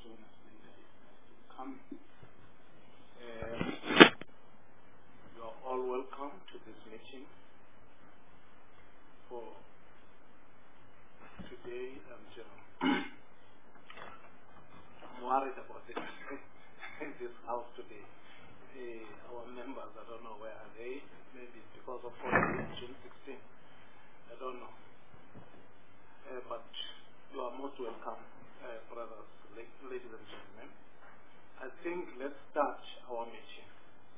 honestly, come. You are all welcome to this meeting for today, I'm worried about this this house today. Our members, I don't know where are they. Maybe it's because of June 16. I don't know. But you are most welcome, brothers, ladies and gentlemen. I think let's start our meeting.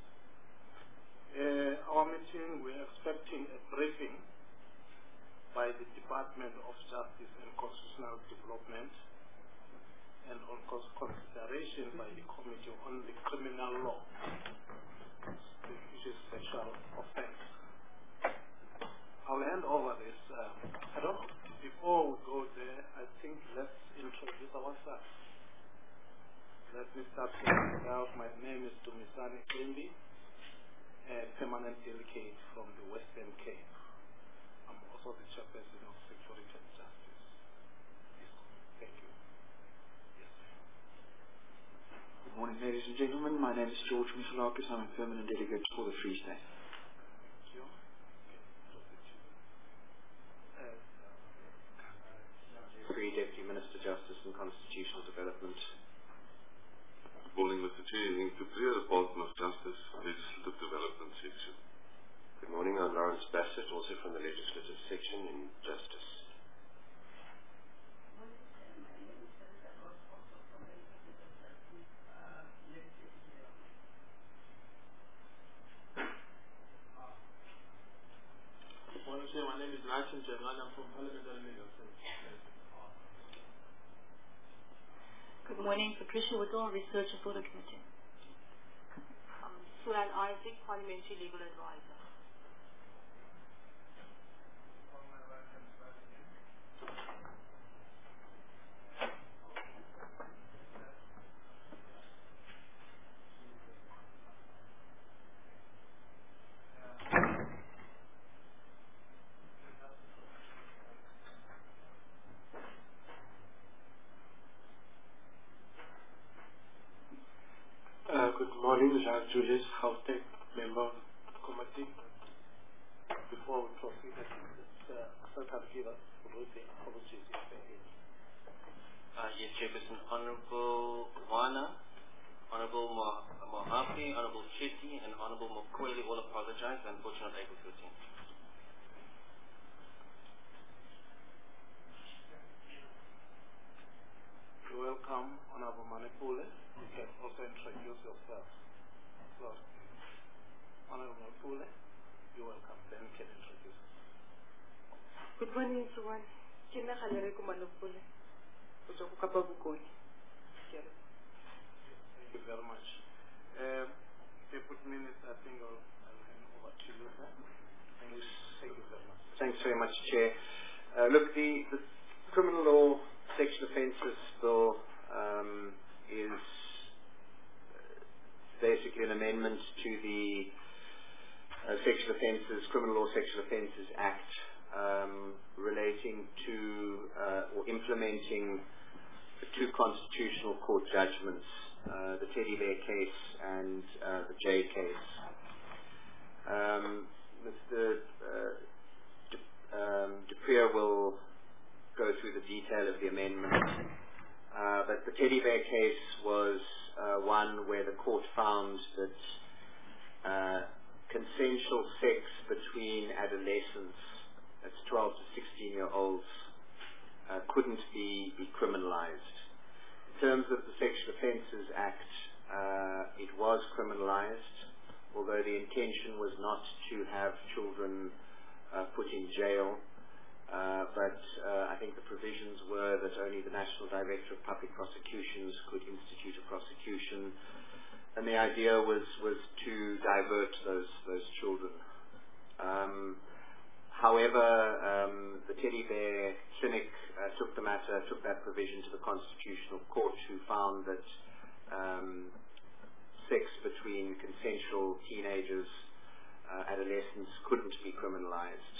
Our meeting, we're expecting a briefing by the Department of Justice and Constitutional Development and on consideration by the Committee on the Criminal Law, which is sexual offense. I'll hand over this. I don't know. Before we go there, I think let's introduce ourselves. Let me start with myself. My name is Dumisani Klimbi, a permanent delegate from the Western Cape. I'm also the chairperson of Security and Justice. Thank you. Yes. Good morning, ladies and gentlemen. My name is George Michalakis. I'm a permanent delegate for the Free State. Thank you. Free Deputy Minister Justice and Constitutional Development. Good morning, Mr. Chair. Dupriya, Department of Justice, Legislative Development Section. Good morning, I'm Lawrence Bassett, also from the Legislative Section in Justice. Good morning, sir. My name is Nachin Jagan. I'm from Parliamentary Legal Services. Good morning, Patricia Whittle, Researcher for the Committee. Sulan Isaac, Parliamentary Legal Advisor. Good morning, Jacques Julius, Gauteng, member of the committee. Before we proceed, I think it's Santa Vida who wrote the apologies yesterday. Yes, Chairperson. Honourable Wana, Honourable Mohapi, Honourable Chetty, and Honourable Mokwele all apologize. Unfortunately, not able to attend. You're welcome, Honourable Manipule. You can also introduce yourself. So, Honourable Manipule, you're welcome. Then you can introduce yourself. Good morning, everyone. Kina Khalere Kumanopole. Kapa Bukoni. Thank you very much. Deputy Minister, I think I'll hand over to you, sir. Thank you very much. Thanks very much, Chair. Look, the Criminal Law Sexual Offences Bill is basically an amendment to the Criminal Law Sexual Offences Act, relating to or implementing the two constitutional court judgments, the Teddy Bear case and the J case. Mr. Dupriya will go through the detail of the amendment, but the Teddy Bear case was one where the court found that consensual sex between adolescents, that's 12 to 16-year-olds, couldn't be criminalized. In terms of the Sexual Offences Act, it was criminalized, although the intention was not to have children put in jail. But I think the provisions were that only the National Director of Public Prosecutions could institute a prosecution, and the idea was to divert those children. However, the Teddy Bear Clinic took that provision to the Constitutional Court, who found that sex between consensual teenagers, adolescents, couldn't be criminalized.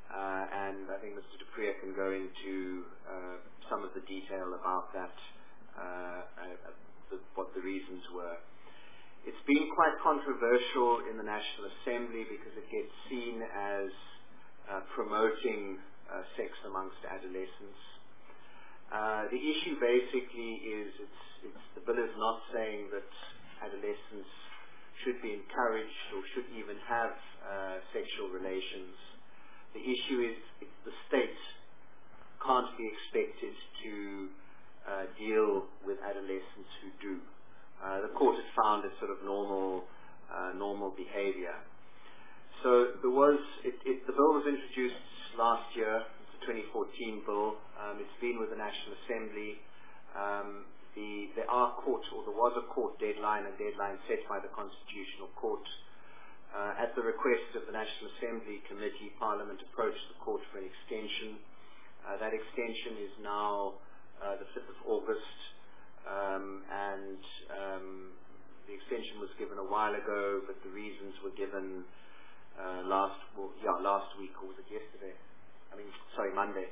And I think Mr. Dupriya can go into some of the detail about that what the reasons were. It's been quite controversial in the National Assembly because it gets seen as promoting sex amongst adolescents. The issue basically is the bill is not saying that adolescents should be encouraged or should even have sexual relations. The issue is the state can't be expected to deal with adolescents who do. The court has found it sort of normal behavior. So the bill was introduced last year. It's a 2014 bill. It's been with the National Assembly. There was a court deadline, set by the Constitutional Court. At the request of the National Assembly Committee, Parliament approached the court for an extension. That extension is now the 5th of August, and the extension was given a while ago, but the reasons were given last week, or was it yesterday? Monday.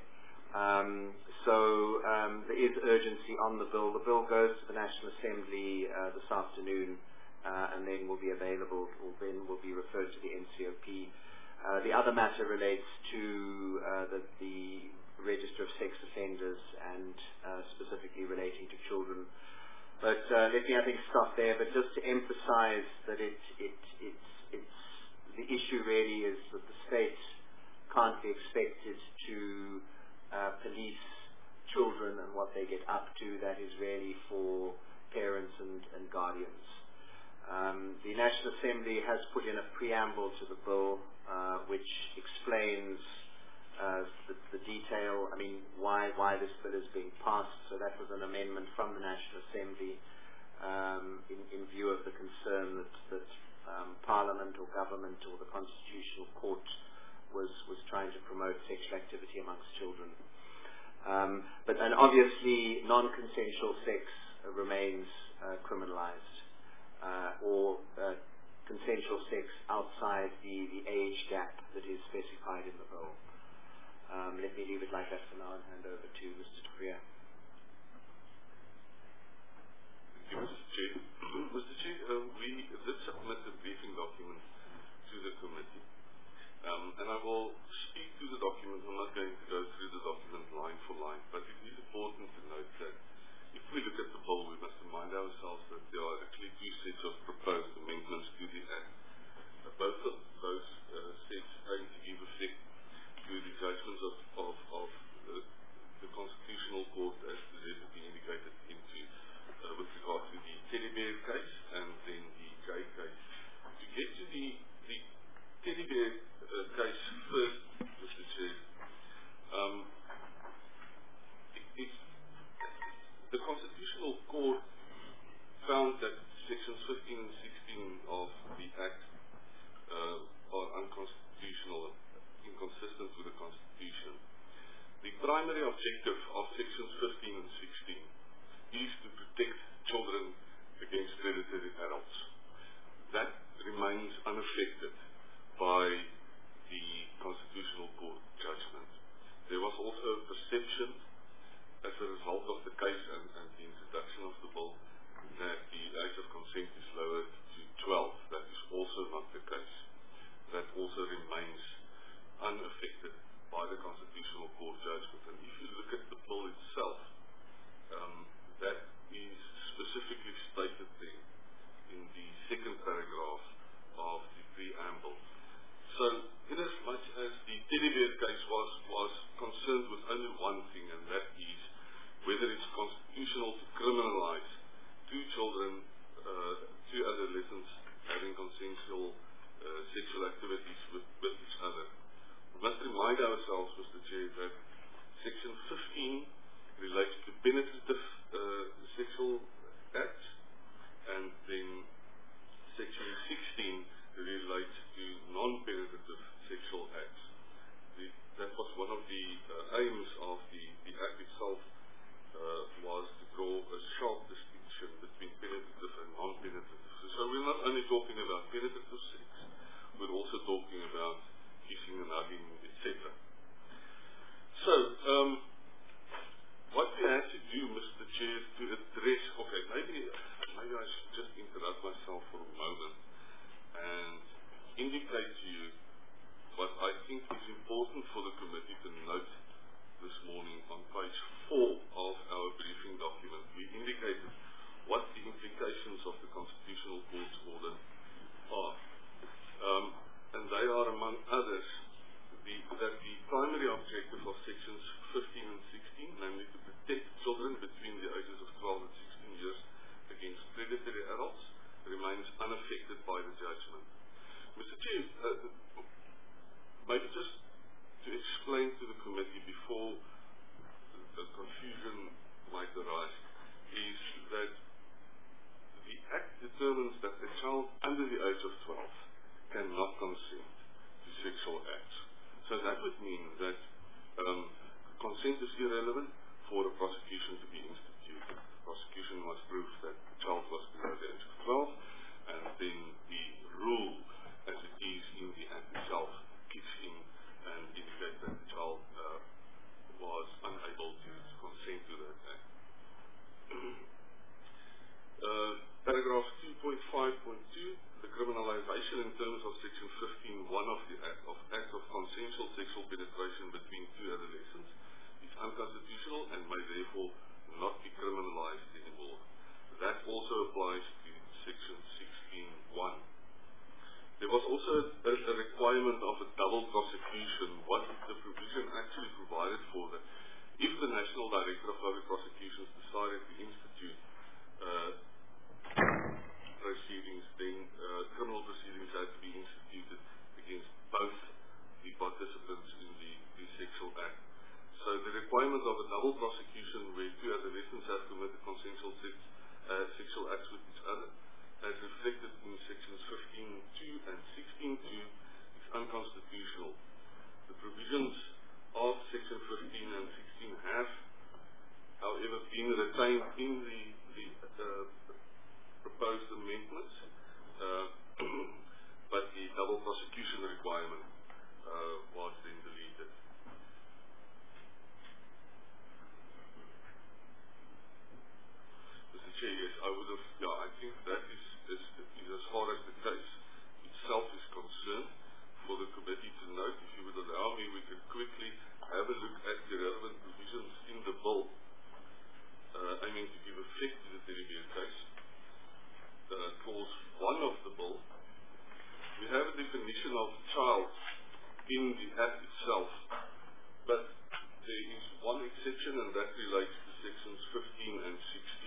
There is urgency on the bill. The bill goes to the National Assembly this afternoon, and then will be available, or then will be referred to the NCOP. The other matter relates to the Register of Sex Offenders, and specifically relating to children. But let me, stop there. But just to emphasize that it's the issue really is that the state can't be expected to police children and what they get up to. That is really for parents and guardians. The National Assembly has put in a preamble to the bill which explains the detail, why this bill is being passed. So that was an amendment from the National Assembly in view of the concern that Parliament or government or the Constitutional Court was trying to promote sexual activity amongst children. But obviously non-consensual sex remains criminalized, or consensual sex outside the age gap that is specified in the bill. Let me leave it like that for now and hand over to Mr. Turia. Thank you, Mr. Chair. Mr. Chair, we did submit a briefing document to the committee. And I will speak to the document. I'm not going to go through the document line for line, but it is important to note that if we look at the bill, we must remind ourselves that there are actually two sets of proposed amendments to the Act. Both of those sets aim to give effect to the judgments of the Constitutional Court, as previously indicated, with regard to the Teddy Bear case and then the Gay case. To get to the Teddy Bear case first, Mr. Chair, the Constitutional Court found that sections 15 and 16 of the Act are unconstitutional, inconsistent with the Constitution. The primary objective of sections 15 and 16 is to protect children against predatory adults. That remains unaffected by the Constitutional Court judgment. There was also a perception, as a result of the case and the introduction of the bill, that the age of consent is lowered to 12. That is also not the case. That also remains unaffected by the Constitutional Court judgment. And if you look at the bill itself, that is specifically stated there in the second paragraph of the preamble. So, in as much as the Teddy Bear case was concerned with only one thing, and that is whether it's constitutional to criminalize two children, two adolescents having consensual sexual activities with each other. We must remind ourselves, Mr. Chair, that Section 15 relates to penetrative sexual acts, and then Section 16 relates to non-penetrative sexual acts. That was one of the aims of the Act itself, was to draw a sharp distinction between penetrative and non-penetrative. So we're not only talking about penetrative sex, we're also talking about kissing and hugging, etc. So, what we had to do, Mr. Chair, to sexual acts with each other, as reflected in sections 15.2 and 16.2, is unconstitutional. The provisions of section 15 and 16 have, however, been retained in the proposed amendments, but the double prosecution requirement was then deleted. Mr. Chair, yes, I think that is as far as the case itself is concerned. For the committee to note, if you would allow me, we can quickly have a look at the relevant provisions in the bill, aiming to give effect to the Teddy Bear case. Clause 1 of the bill, we have a definition of child in the Act itself, but there is one exception, and that relates to sections 15 and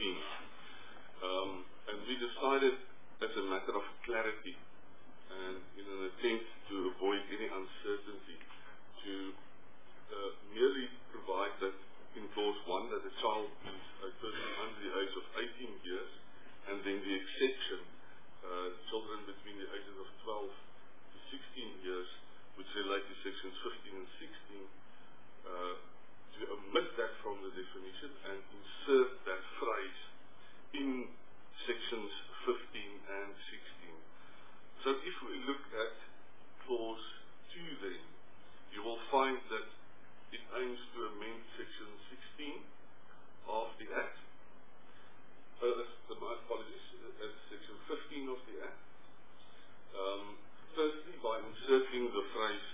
16. And we decided, as a matter of clarity, and in an attempt to avoid any uncertainty, to merely provide that in clause 1 that a child is a person under the age of 18 years, and then the exception, children between the ages of 12 to 16 years, which relate to sections 15 and 16, to omit that from the definition and insert that phrase in sections 15 and 16. So if we look at clause 2 then, you will find that it aims to amend section 16 of the Act, my apologies, section 15 of the Act. Firstly, by inserting the phrase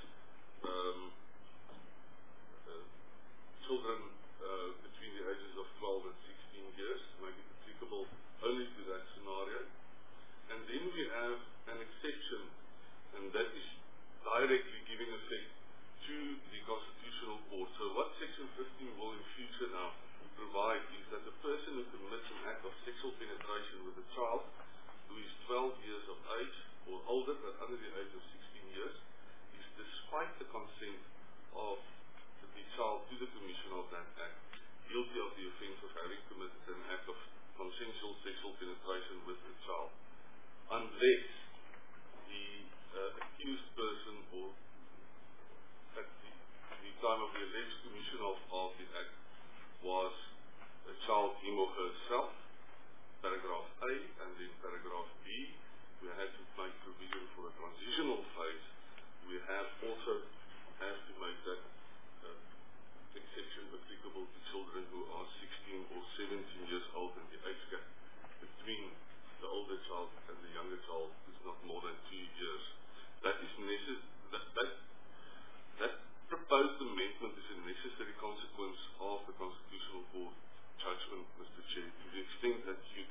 children between the ages of 12 and 16 years, to make it applicable only to that scenario. And then we have an exception, and that is directly giving effect to the Constitutional Court. So what section 15 will in future now provide is that the person who commits an act of sexual penetration with a child who is 12 years of age or older but under the age of 16 years is, despite the consent of the child to the commission of that act, guilty of the offence of having committed an act of consensual sexual penetration with the child, unless the accused person, or at the time of the alleged commission of the act, was a child, him or herself, paragraph A, and then paragraph B. We had to make provision for a transitional phase. We have also to make that exception applicable to children who are 16 or 17 years old, and the age gap between the older child and the younger child is not more than 2 years. That is that proposed amendment is a necessary consequence of the Constitutional Court judgment, Mr. Chair, to the extent that you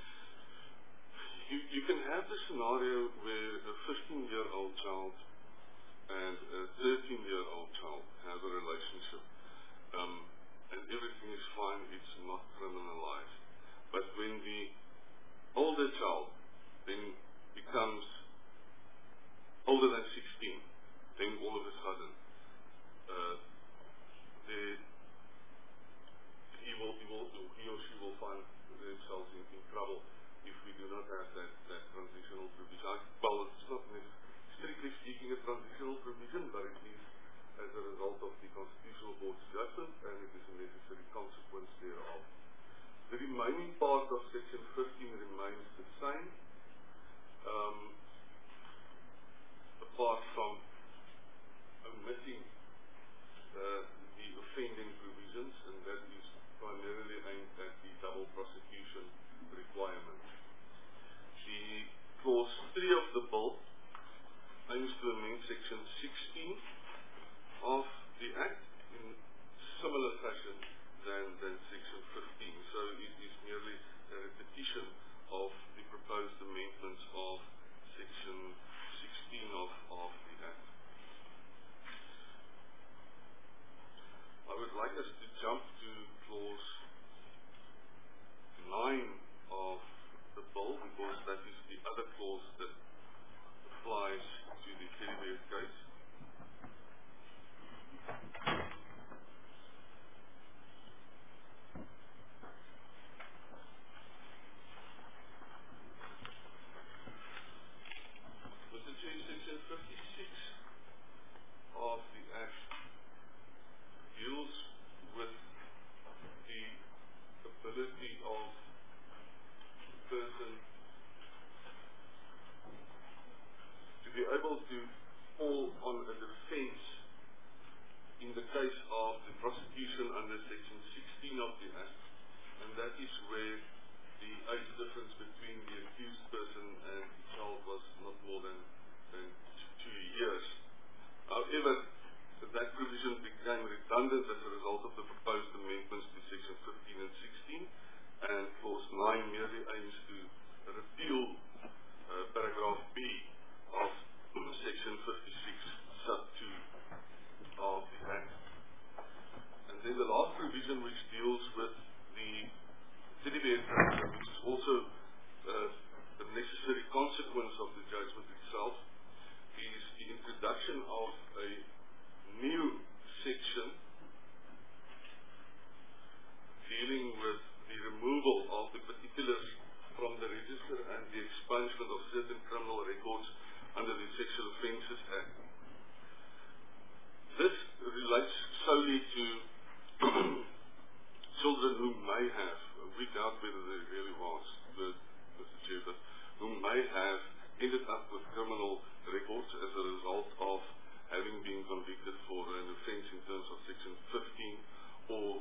can have the scenario where a 15-year-old child and a 13-year-old child have a relationship, and everything is fine, it's not criminalized. But when the older child then becomes older than 16, then all of a sudden he or she will find themselves in trouble if we do not have that transitional provision. Well, it's not strictly speaking a transitional provision, but it is as a result of the Constitutional Court's judgment, and it is a necessary consequence thereof. The remaining part of section 15 remains the same, apart from omitting the offending provisions, and that is primarily aimed at the double prosecution requirement. The clause 3 of the bill aims to amend section 16 of the Act in similar fashion than section 15. So it is merely a repetition of the proposed amendments of section 16 of the Act. I would like us to jump to clause 9 of the bill, because that is the other clause that applies to the Teddy Bear case. ability of the person to be able to fall on a defense in the case of the prosecution under Section 16 of the Act, and that is where the age difference between the accused person and the child was not more than 2 years. However, that provision became redundant as a result of the proposed amendments to Section 15 and 16, and Clause 9 merely aims to repeal paragraph B of Section 56 sub 2 of the Act. And then the last provision, which deals with the teddy bear judgment, which is also the necessary consequence of the judgment itself, is the introduction of a new section dealing with the removal of the particulars from the register and the expungement of certain criminal records under the Sexual Offences Act. This relates solely to children who may have, we doubt whether there really was, Mr. Chair, but who may have ended up with criminal records as a result of having been convicted for an offence in terms of Section 15 or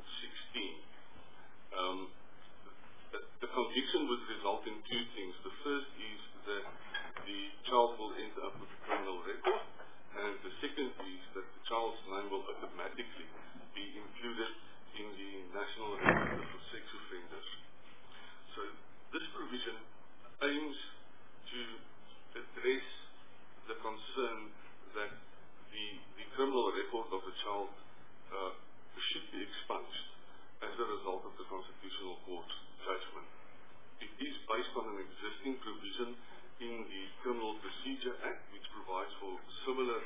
16. The conviction would result in two things. The first is that the child will end up with a criminal record, and the second is that the child's name will automatically be included in the National Register for Sex Offenders. So this provision aims to address the concern that the criminal record of a child should be expunged as a result of the Constitutional Court's judgment. It is based on an existing provision in the Criminal Procedure Act, which provides for similar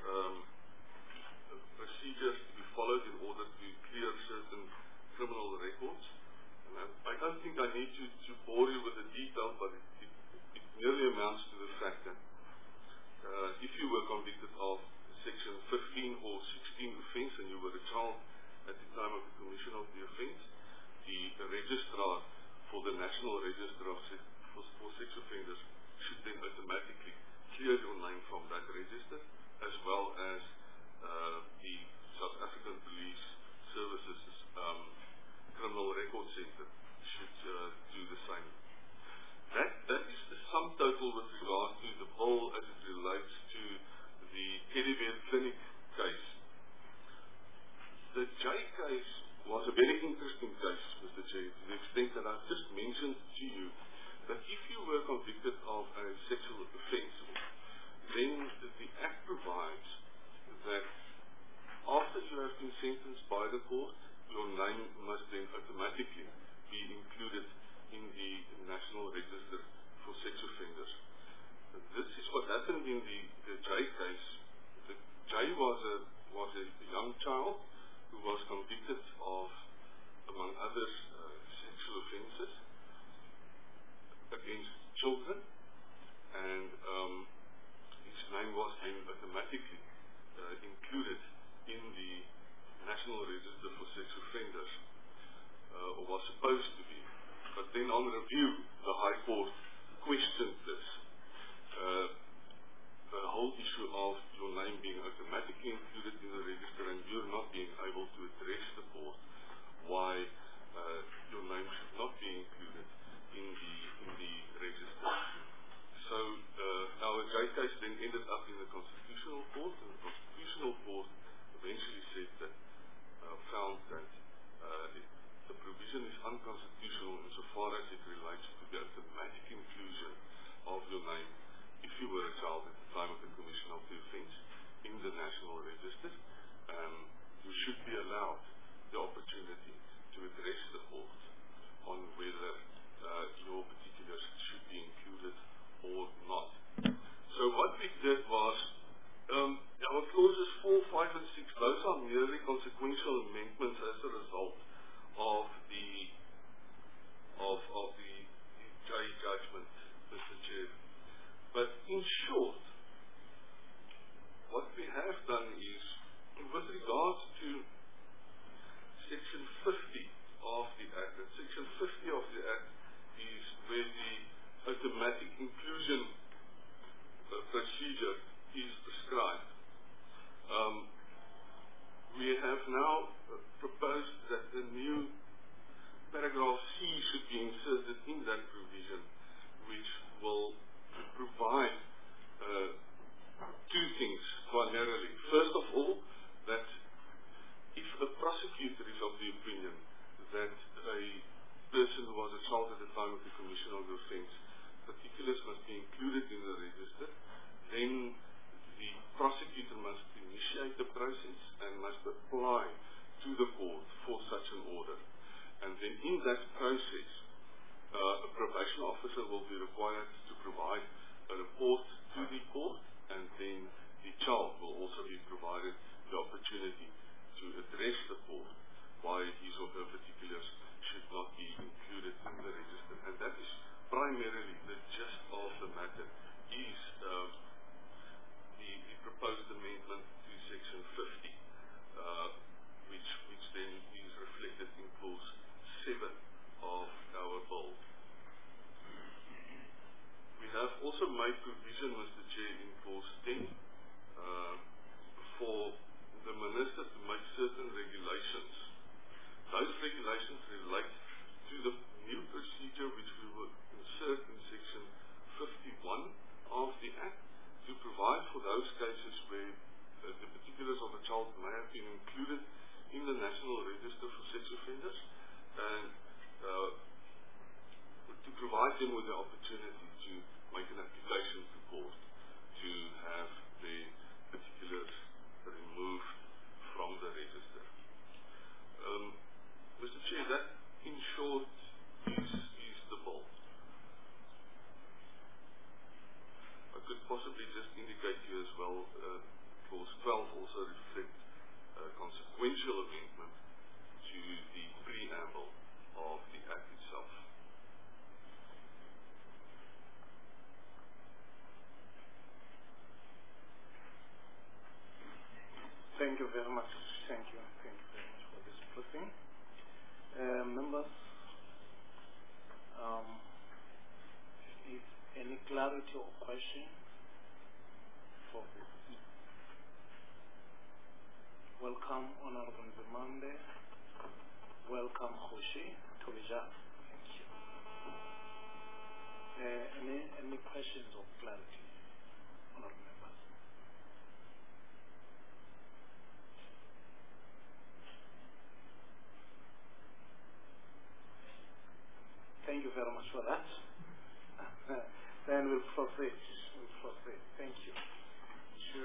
procedures to be followed in order to clear certain criminal records. And I don't think I need to bore you with the detail, but it merely amounts to the fact that if you were convicted of Section 15 or 16 offence and you were a child at the time of the commission of the offence, the registrar for the National Register for Sex Offenders should then automatically clear your name from that register, as well as the South African Police Services Criminal Record Centre should do the same. That is the sum total with regard to the bill as it relates to the Teddy Bear Clinic case. The J case was a very interesting case, Mr. Chair, to the extent that I've just mentioned to you that if you were convicted of a sexual offence, then the Act provides that after you have been sentenced by the court, your name must then automatically be included in the National Register for Sex Offenders. This is what happened in the J case. The J was a young child who was convicted of, among others, sexual offences against children, and his name was then automatically included in the National Register for Sex Offenders, or was supposed to be. But then on review, the High Court questioned this. The whole issue of your name being automatically included in the register and you're not being able to address the court why your name should not be included in the register. So our J case then ended up in the Constitutional Court, and the Constitutional Court eventually said that, found that the provision is unconstitutional insofar as it relates to the automatic inclusion of your name if you were a child at the time of the commission of the offence in the National Register. You should be allowed the opportunity to address the court on whether your particulars should be included or not. So what we did was, our clauses 4, 5 and 6, those are merely consequential amendments as a result of the J judgment, Mr. Chair. But in short, what we have done is, with regards to Section 50 of inserted in that provision, which will provide two things primarily. First of all, that if a prosecutor is of the opinion that a person who was a child at the time of the commission of the offence, particulars must be included in the register, then the prosecutor must initiate the process and must apply to the court for such an order. And then in that process, a probation officer will be required to provide a report to the court, and then the child will also be provided the opportunity to address the court why his or her particulars should not be included in the register. And that is primarily the gist of the matter, is the proposed amendment to Section 50, which then is reflected in Clause 7 of our bill. We have also made provision, Mr. Chair, in Clause 10 for the Minister to make certain regulations. Those regulations relate to the new procedure which we will insert in Section 51 of the Act to provide for those cases where the particulars of a child may have been included in the National Register for Sex Offenders, and to provide them with the opportunity to make an application to court to have the particulars removed from the register. Mr. Chair, that in short is the bill. I could possibly just indicate to you as well, Clause 12 also reflects a consequential amendment to the preamble of the Act itself. Thank you very much. Thank you very much for this briefing. Members, if any clarity or question for this. Welcome, Honorable Zimande. Welcome, Hoshi Tovija. Thank you. Any questions or clarity, Honorable members? Thank you very much for that. Then we'll proceed. Thank you. To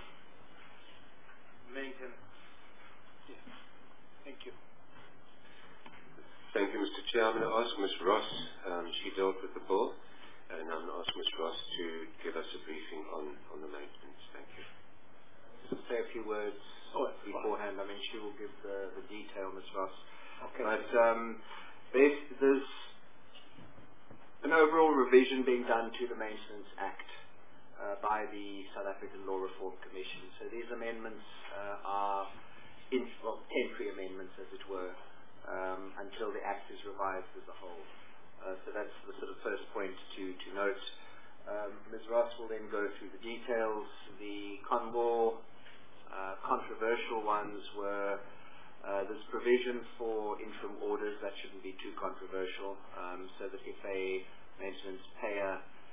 maintenance. Yes. Thank you. Thank you, Mr. Chair. I'm going to ask Ms. Ross. She dealt with the bill, and I'm going to ask Ms. Ross to give us a briefing on the maintenance. Thank you. Just say a few words beforehand. I mean, she will give the detail, Ms. Ross. Okay. But there's an overall revision being done to the Maintenance Act by the South African Law Reform Commission. So these amendments are temporary amendments, as it were, until the Act is revised as a whole. So that's the sort of first point to note. Ms. Ross will then go through the details. The controversial ones were this provision for interim orders. That shouldn't be too controversial, so that if a maintenance payer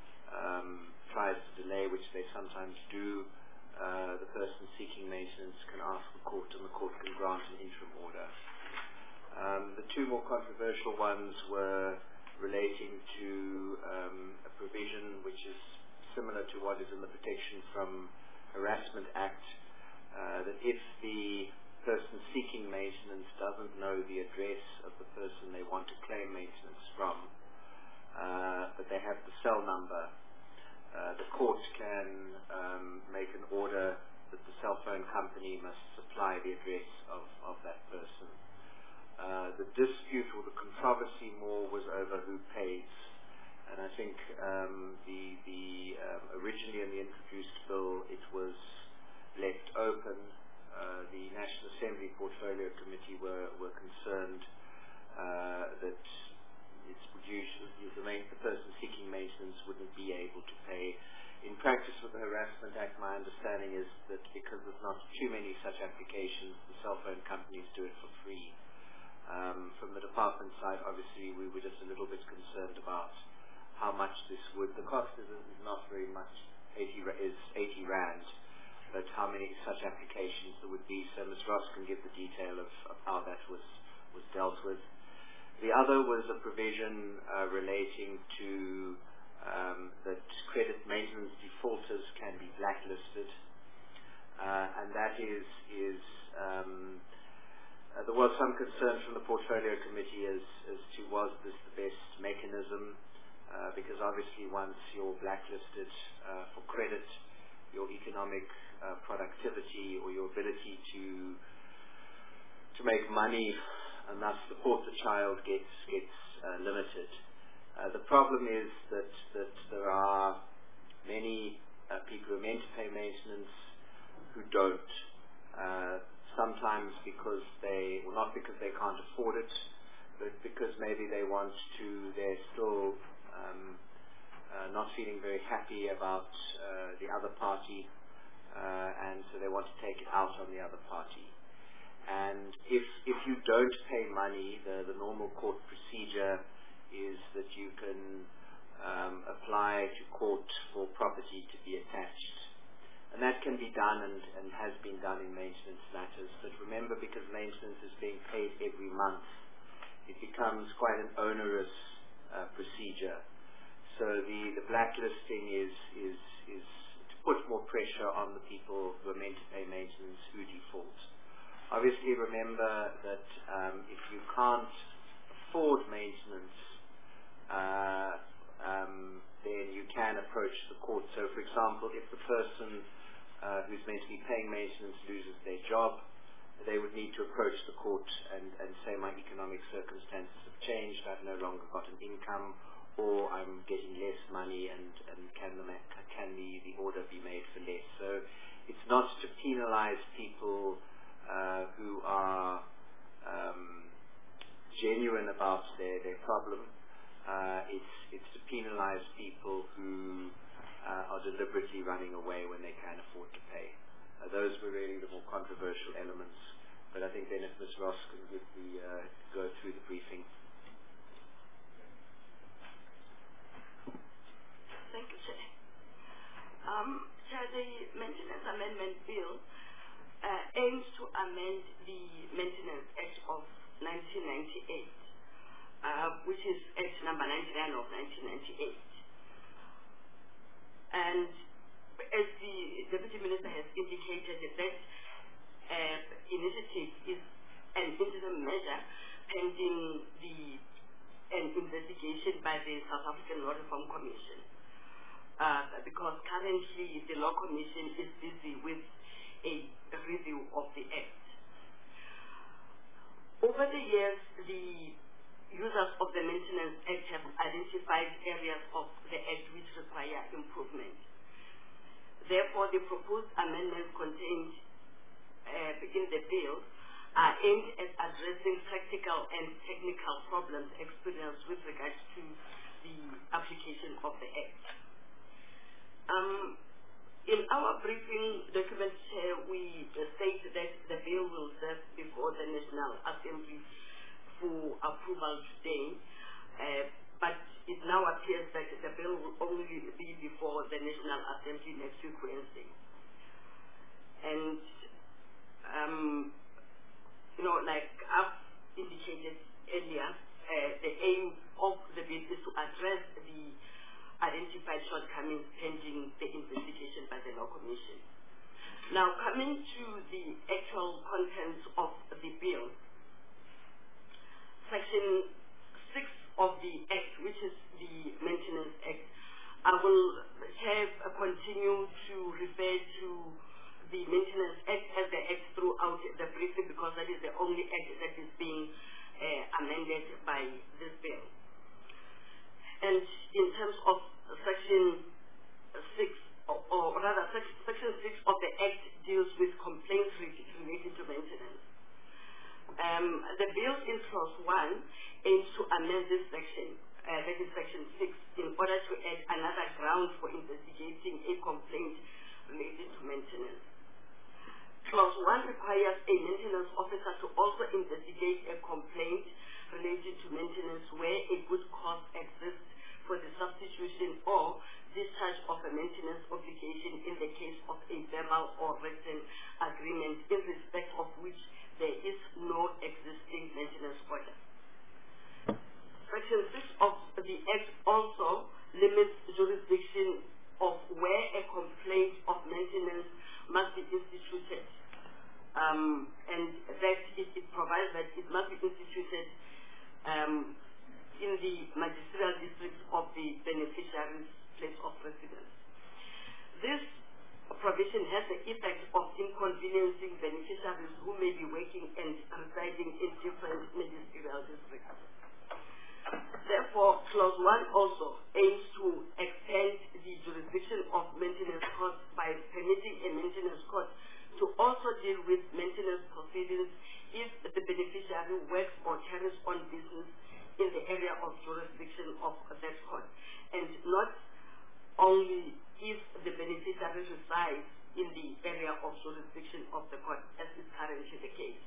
tries to delay, which they sometimes do, the person seeking maintenance can ask the court, and the court can grant an interim order. The two more controversial ones were relating to a provision which is similar to what is in the Protection from Harassment Act, that if the person seeking maintenance doesn't know the address of the person they want to claim maintenance from, but they have the cell number, the court can make an order that the cell phone company must supply the address of that person. The dispute or the controversy more was over who pays, and I think originally in the introduced bill it was left open. The National Assembly Portfolio Committee were concerned that the person seeking maintenance wouldn't be able to pay. In practice with the Harassment Act, my understanding is that because there's not too many such applications, the cell phone companies do it for free. From the department side, obviously, we were just a little bit concerned about how much this would. The cost is not very much, 80 Rand, but how many such applications there would be. So Ms. Ross can give the detail of how that was dealt with. The other was a provision relating to that credit maintenance defaulters can be blacklisted, and that is there was some concern from the Portfolio Committee as to was this the best mechanism, because obviously once you're blacklisted for credit, your economic productivity or your ability to make money and thus support the child gets limited. The problem is that there are many people who are meant to pay maintenance who don't. Sometimes because not because they can't afford it, but because maybe they're still not feeling very happy about the other party, and so they want to take it out on the other party. And if you don't pay money, the normal court procedure is that you can apply to court for property to be attached. And that can be done and has been done in maintenance matters. But remember, because maintenance is being paid every month, it becomes quite an onerous procedure. So the blacklisting is to put more pressure on the people who are meant to pay maintenance who default. Obviously, remember that if you can't afford maintenance, then you can approach the court. So, for example, if the person who's meant to be paying maintenance loses their job, they would need to approach the court and say, my economic circumstances have changed, I've no longer got an income, or I'm getting less money, and can the order be made for less? So it's not to penalize people who are genuine about their problem. It's to penalize people who are deliberately running away when they can't afford to pay. Those were really the more controversial elements. But I think then if Ms. Ross can go through the briefing. Thank you, Chair. Chair, the Maintenance Amendment Bill aims to amend the Maintenance Act of 1998, which is Act number 99 of 1998. And as the Deputy Minister has indicated, that initiative is an interim measure pending an investigation by the South African Law Reform Commission, because currently the Law Commission is busy with a review of the Act. Over the years, the users of the Maintenance Act have identified areas of the Act which require improvement. Therefore, the proposed amendments contained in the bill are aimed at addressing practical and technical problems experienced with regards to the application of the Act. In our briefing document, we state that the bill will serve before the National Assembly for approval today, but it now appears that the bill will only be before the National Assembly next week, Wednesday. And, like I've indicated earlier, the aim of the bill is to address the identified shortcomings pending the investigation by the Law Commission. Now, coming to the actual contents of the bill, Section 6 of the Act, which is the Maintenance Act, I will continue to refer to the Maintenance Act as the Act throughout the briefing, because that is the only Act that is being amended by this bill. And in terms of Section 6, or rather Section 6 of the Act deals with complaints related to maintenance. The bill in clause 1 aims to amend this section, that is Section 6, in order to add another ground for investigating a complaint related to maintenance. Clause 1 requires a maintenance officer to also investigate a complaint related to maintenance where a good cause exists for the substitution or discharge of a maintenance obligation in the case of a verbal or written agreement in respect of which there is no existing maintenance order. Section 6 of the Act also limits jurisdiction of where a complaint of maintenance must be instituted, and that it provides that it must be instituted in the magisterial district of the beneficiary's place of residence. This provision has the effect of inconveniencing beneficiaries who may be working and residing in different magisterial districts. Therefore, Clause 1 also aims to extend the jurisdiction of maintenance costs by permitting a maintenance court to also deal with maintenance proceedings if the beneficiary works or carries on business in the area of jurisdiction of that court, and not only if the beneficiary resides in the area of jurisdiction of the court, as is currently the case.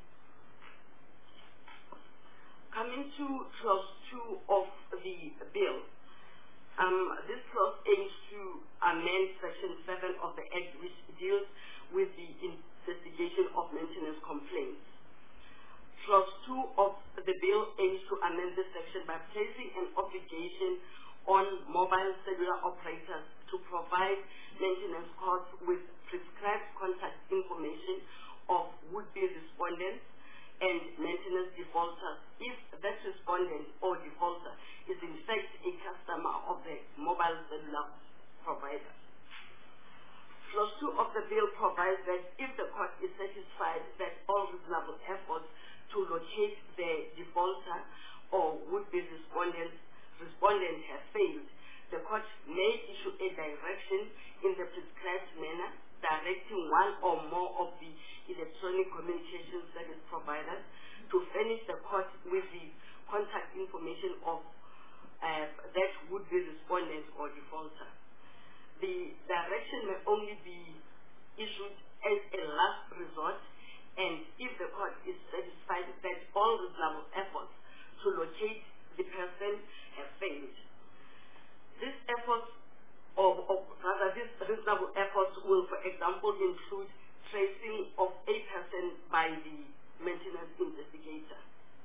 Coming to Clause 2 of the bill, this clause aims to amend Section 7 of the Act, which deals with the investigation of maintenance complaints. Clause 2 of the bill aims to amend this section by placing an obligation on mobile cellular operators to provide maintenance costs with prescribed contact information of would-be respondents and maintenance defaulters if that respondent or defaulter is in fact a customer of the mobile cellular provider. Clause 2 of the bill provides that if the court is satisfied that all reasonable efforts to locate the defaulter or would-be respondent have failed, the court may issue a direction in the prescribed manner directing one or more of the electronic communication service providers to furnish the court with the contact information of that would-be respondent or defaulter. The direction may only be issued as a last resort, and if the court is satisfied that all reasonable efforts to locate the person have failed. These efforts, or rather these reasonable efforts will, for example, include tracing of a person by the maintenance investigator.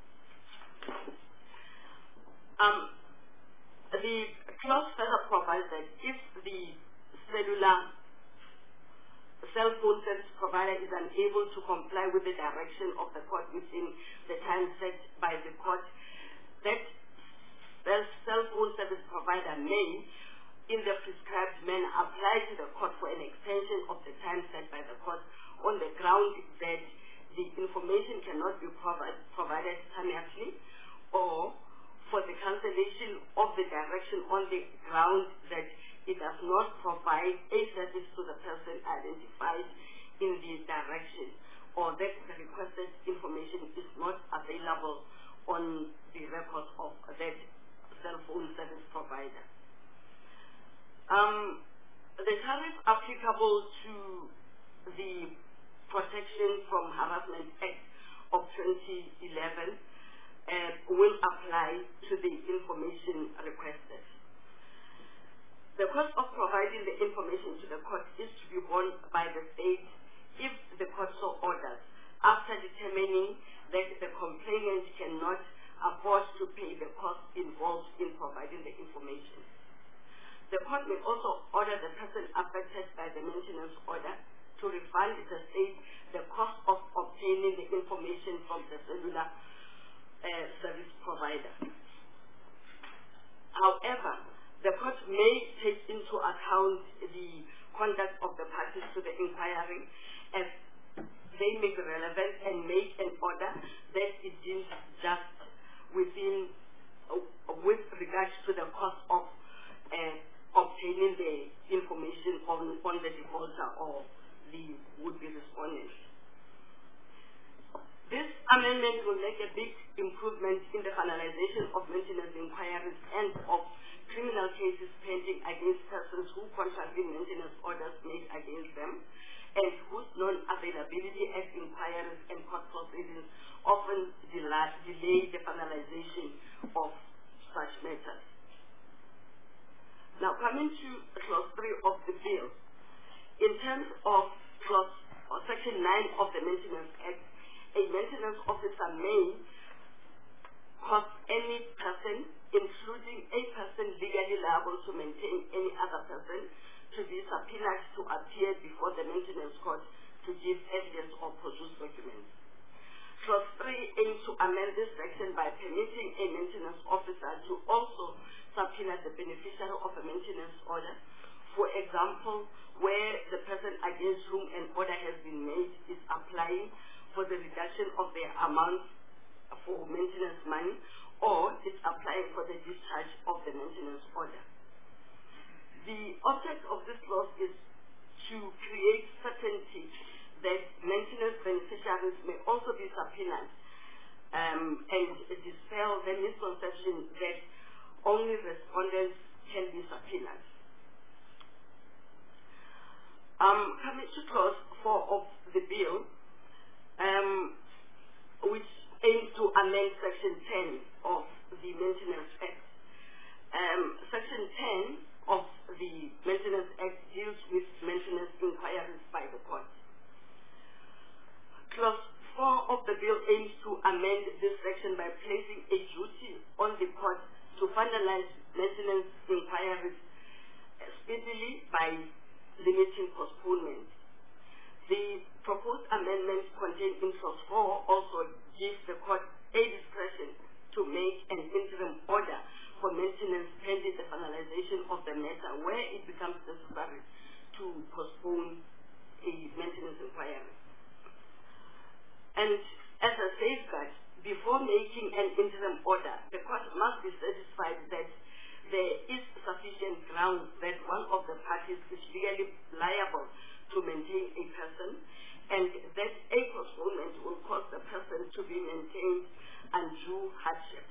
The clause further provides that if the cell phone service provider is unable to comply with the direction of the court within the time set by the court, that cell phone service provider may, in the prescribed manner, apply to the court for an extension of the time set by the court on the ground that the information cannot be provided timely, or for the cancellation of the direction on the ground that it does not provide a service to the person identified in the direction, or that the requested information is not available on the records of that cell phone service provider. The tariff applicable to the Protection from Harassment Act of 2011 will apply to the information requested. The cost of providing the information to the court is to be borne by the state if the court so orders, after determining that the complainant cannot afford to pay the cost involved in providing the information. The court may also order the person affected by the maintenance order to refund the state the cost of obtaining the information from the cellular service provider. However, the court may take into account the conduct of the parties to the inquiry as they may be relevant and make an order that is deemed just with regards to the cost of obtaining the information on the defaulter or the would-be respondent. This amendment will make a big improvement in the finalization of maintenance inquiries and of criminal cases pending against persons who contravene maintenance orders made against them and whose non-availability as Now, coming to clause 3 of the bill, in terms of section 9 of the Maintenance Act, a maintenance officer may cause any person, including a person legally liable to maintain any other person, to be subpoenaed to appear before the maintenance court to give evidence or produce documents. Clause 3 aims to amend this section by permitting a maintenance officer to also subpoena the beneficiary of a maintenance order. For example, where the person against whom an order has been made is applying for the reduction of their amount for maintenance money, or is applying for the discharge of the maintenance order. The object of this clause is to create certainty that maintenance beneficiaries may also be subpoenaed and dispel the misconception that only respondents can be subpoenaed. Coming to clause 4 of the bill, which aims to amend section 10 of the Maintenance Act. Section 10 of the Maintenance Act deals with maintenance inquiries by the court. Clause 4 of the bill aims to amend this section by placing a duty on the court to finalize maintenance inquiries speedily by limiting postponement. The proposed amendment contained in clause 4 also gives the court a discretion to make an interim order for maintenance pending the finalization of the matter where it becomes necessary to postpone a maintenance inquiry. And as a safeguard, before making an interim order, the court must be satisfied that there is sufficient grounds that one of the parties is legally liable to maintain a person, and that a postponement will cause the person to be maintained undue hardship.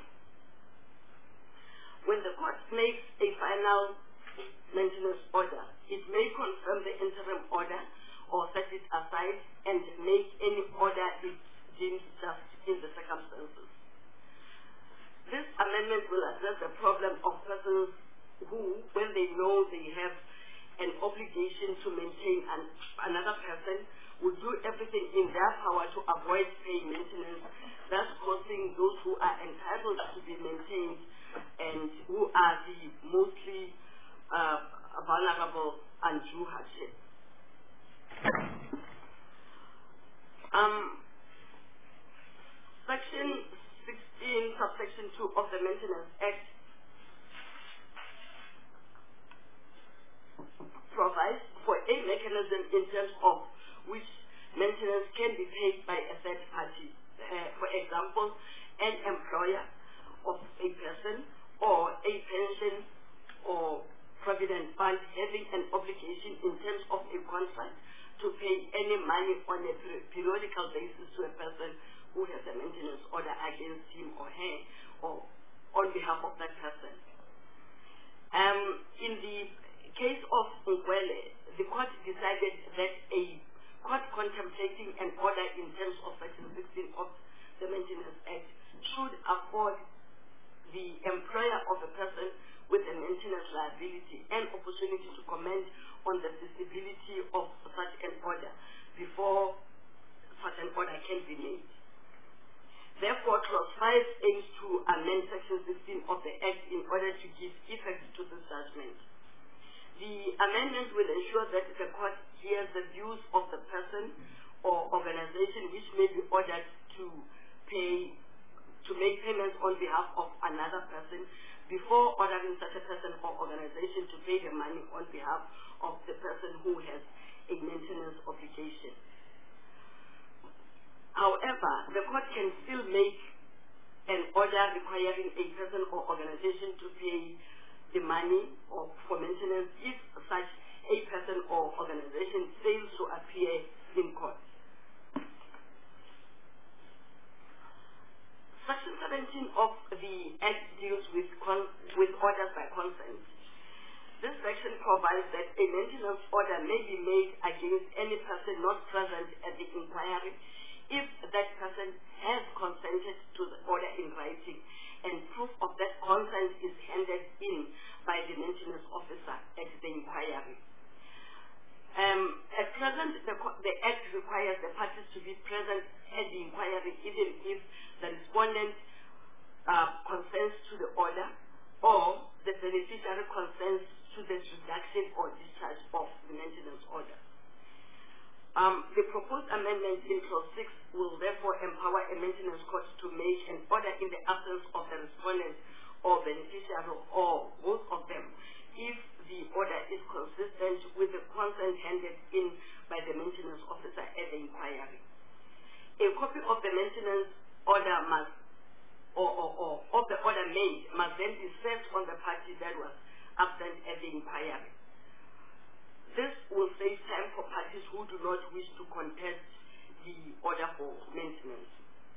When the court makes a final maintenance order, it may confirm the interim order or set it aside and make any order it deems just in the circumstances. This amendment will address the problem of persons who, when they know they have an obligation to maintain another person, will do everything in their power to avoid paying maintenance, thus causing those who are entitled to be maintained and who are the mostly vulnerable undue hardship. Section 16, subsection 2 of the Maintenance Act provides for a mechanism in terms of which maintenance can be paid by a third party. For example, an employer of a person or a pension or provident fund having an obligation in terms of a contract to pay any money on a periodical basis to a person who has a maintenance order against him or her or on behalf of that person. In the case of Ngwele, the court decided that a court contemplating an order in terms of section 16 of the Maintenance Act should afford the employer of a person with a maintenance liability an opportunity to comment on the feasibility of such an order before such an order can be made. Therefore, clause 5 aims to amend section 16 of the Act in order to give effect to this judgment. The amendment will ensure that the court hears the views of the person or organization which may be ordered to make payments on behalf of another person before ordering such a person or organization to pay the money on behalf of the person who has a maintenance obligation. However, the court can still make an order requiring a person or organization to pay the money for maintenance if such a person or organization fails to appear in court. Section 17 of the Act deals with orders by consent. This section provides that a maintenance order may be made against any person not present at the inquiry if that person has consented to the order in writing and proof of that consent is handed in by the maintenance to be present at the inquiry even if the respondent consents to the order or the beneficiary consents to the reduction or discharge of the maintenance order. The proposed amendment in clause 6 will therefore empower a maintenance court to make an order in the absence of the respondent or beneficiary or both of them if the order is consistent with the consent handed in by the maintenance officer at the inquiry. A copy of the maintenance order must or of the order made must then be served on the party that was absent at the inquiry. This will save time for parties who do not wish to contest the order for maintenance.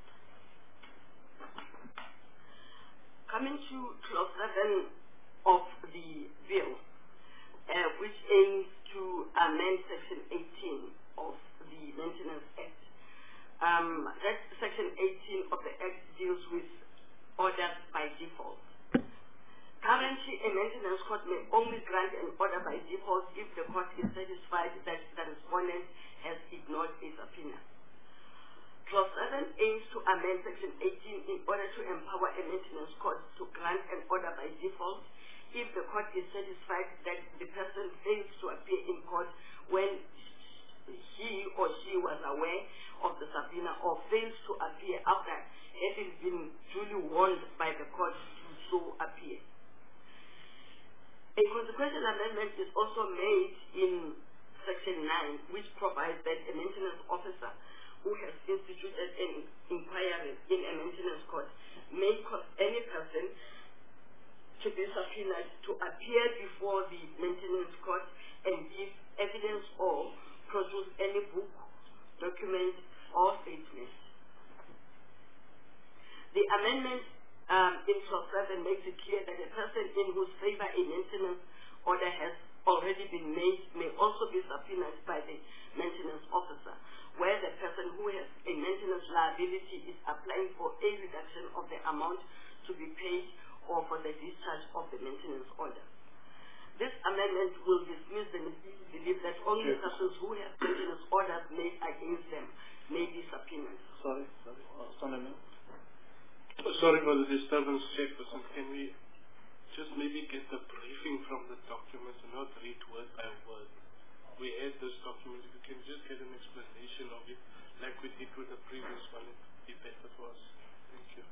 Coming to clause 7 of the bill, which aims to amend section 18 of the Maintenance Act. That section 18 of the Act deals with orders by default. Currently, a maintenance court may only grant an order by default if the court is satisfied that the respondent has ignored a subpoena. Clause 7 aims to amend section 18 in order to empower a maintenance court to grant an order by default if the court is satisfied that the person fails to appear in court when he or she was aware of the subpoena or fails to appear after having been duly warned by the court to so appear. A consequential amendment is also made in section 9, which provides that a maintenance officer who has instituted an inquiry in a maintenance court may cause any person to be subpoenaed to appear before the maintenance court and give evidence or produce any book, document, or statement. The amendment in clause 7 makes it clear that a person in whose favor a maintenance order has already been made may also be subpoenaed by the maintenance officer, where the person who has a maintenance liability is applying for a reduction of the amount to be paid or for the discharge of the maintenance order. This amendment will dismiss the belief that only persons who have maintenance orders made against them may be subpoenaed. Sorry, sorry for the disturbance, Chairperson. Can we just maybe get the briefing from the documents and not read word by word? We had this document. If you can just get an explanation of it, like we did with the previous one, it would be better for us. Thank you.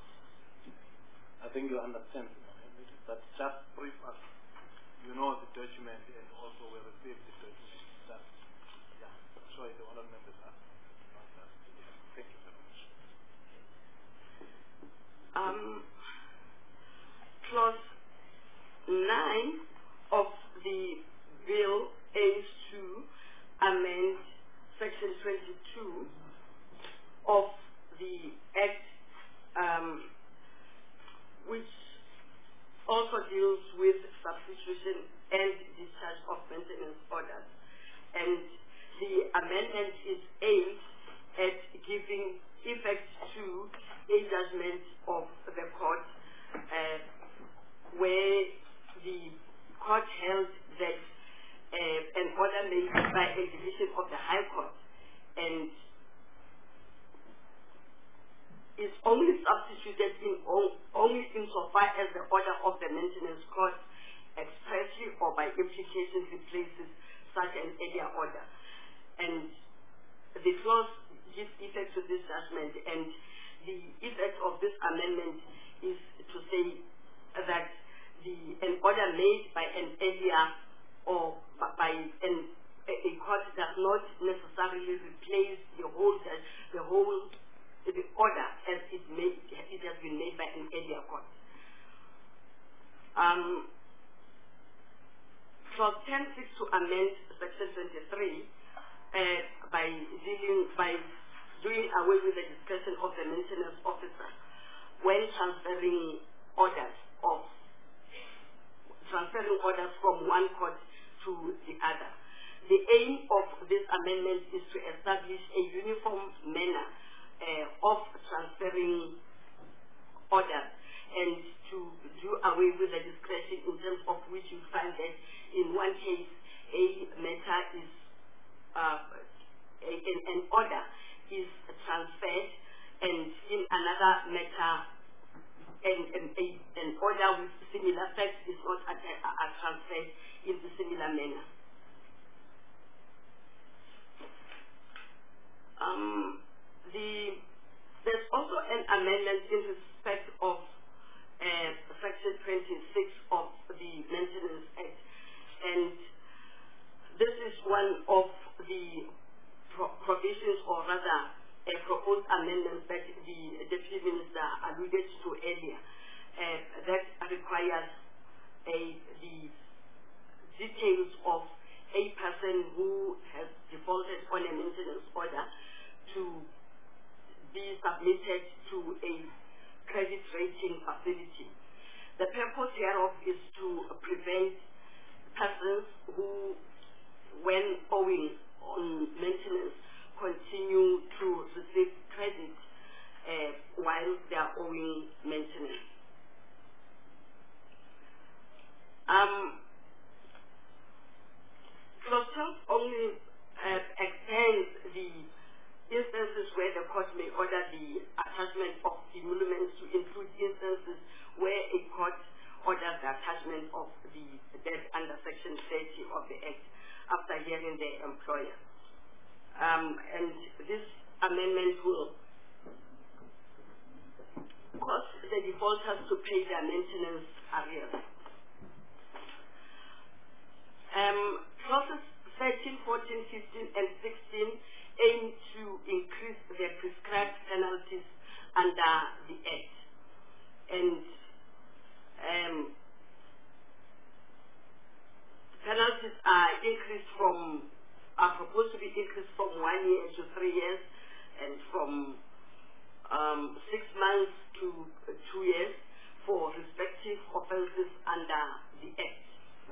I think you understand, but just brief us. You know the document and also we received the document. That, yeah, I'm sure the other members are. Thank you very much. Clause 9 of the bill aims to amend section 22 of the Act, which also deals with substitution and discharge of maintenance orders. And the amendment is aimed at giving effect to a judgment of the court where the court held that an order made by a division of the High Court and is only substituted only insofar as the order of the maintenance court expressly or by implication replaces such an earlier order. And the clause gives effect to this judgment, and the effect of this amendment is to say that an order made by an earlier or by a court does not necessarily replace the order as it has been made by an earlier court. Clause 10 seeks to amend section 23 by doing away with the discretion of the maintenance officer when transferring orders from one court to the other. The aim of this amendment is to establish a uniform manner of transferring orders and to do away with the discretion in terms of which you find that in one case a matter is an order one of the provisions, or rather proposed amendments that the Deputy Minister alluded to earlier, that requires the details of a person who has defaulted on a maintenance order to be submitted to a credit rating facility. The purpose hereof is to prevent persons who, when owing on maintenance, continue to receive credit while they are owing maintenance. Clause 12 only extends the instances where the court may order the attachment of emoluments to include instances where a court orders the attachment of the debt under Section 30 of the Act after hearing the employer. And this amendment will cause the defaulters to pay their maintenance arrears. Clauses 13, 14, 15, and 16 aim to increase the prescribed penalties under the Act. And penalties are proposed to be increased from 1 year to 3 years, and from 6 months to 2 years for respective offences under the Act.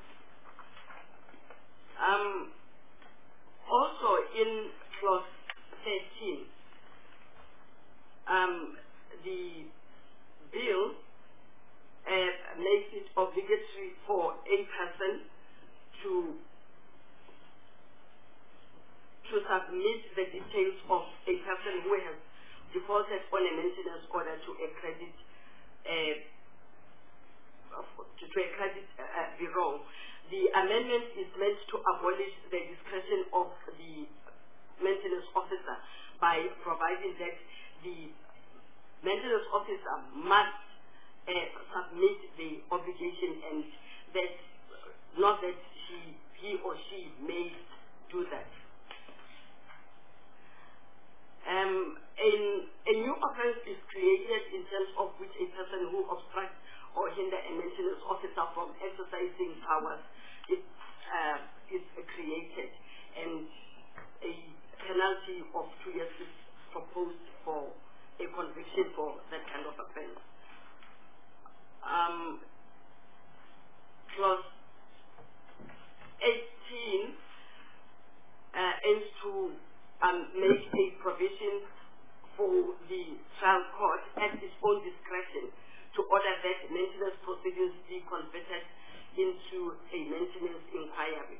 Also in Clause 13, the bill makes it obligatory for a person to submit the details of a person who has defaulted on a maintenance order to a credit bureau. The amendment is meant to abolish the discretion of the maintenance officer by providing that the maintenance officer must submit the obligation, and that not that he or she may do that. A new offence is created in terms of which a person who obstructs or hinder a maintenance officer from exercising powers is created, and a penalty of 2 years is proposed for a conviction for that kind of offence. Clause 18 aims to make a provision for the trial court at its own discretion to order that maintenance proceedings be converted into a maintenance inquiry.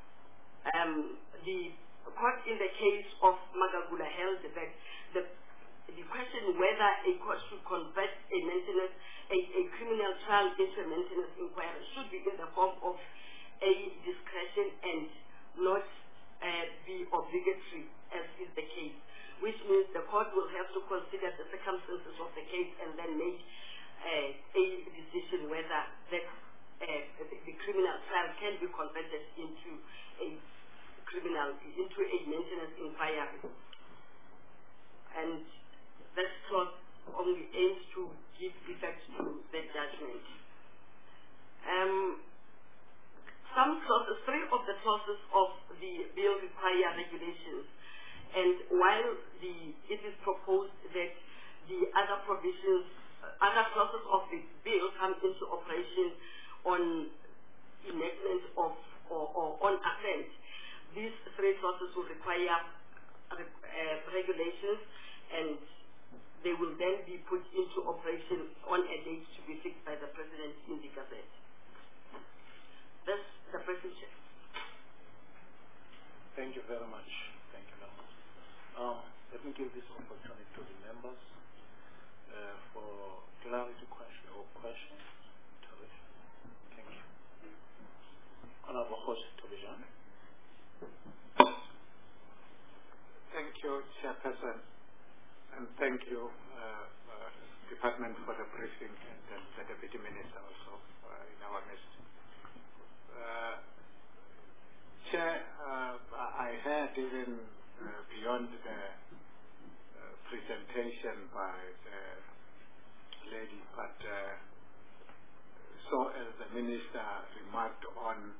The court in the case of Magagula held that the question whether a court should convert a criminal trial into a maintenance inquiry should be in the form of a discretion and not be obligatory, as is the case, which means the court will have to consider the circumstances of the case and then make a decision whether the criminal trial can be converted into a maintenance inquiry. And that clause only aims to give effect to the judgment. Some clauses, 3 of the clauses of the bill require regulations, and while it is proposed that the other provisions, other clauses of the bill come into operation on enactment of or on offence, these 3 clauses will require regulations, and they will then be put into operation on a date to be fixed by the President in the Gazette. That's the President. Thank you very much. Thank you very much. Let me give this opportunity to the members for clarity questions. Thank you. Honorable Host Tobijan. Thank you, Chairperson, and thank you, Department, for the briefing, and the Deputy Minister also in our midst. Chair, Minister remarked on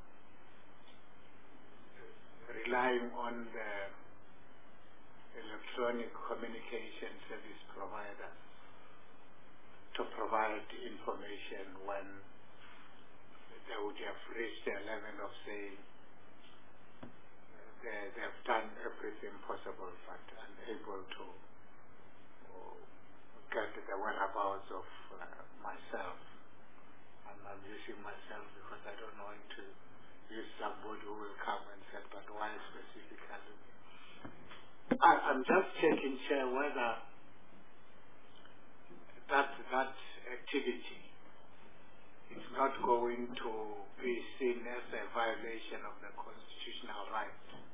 relying on the electronic communication service provider to provide information when they would have reached a level of saying they have done everything possible but unable to get the whereabouts of myself. And I'm using myself because I don't want to use somebody who will come and say, but why specifically? I'm just checking, Chair, whether that activity is not going to be seen as a violation of the constitutional right.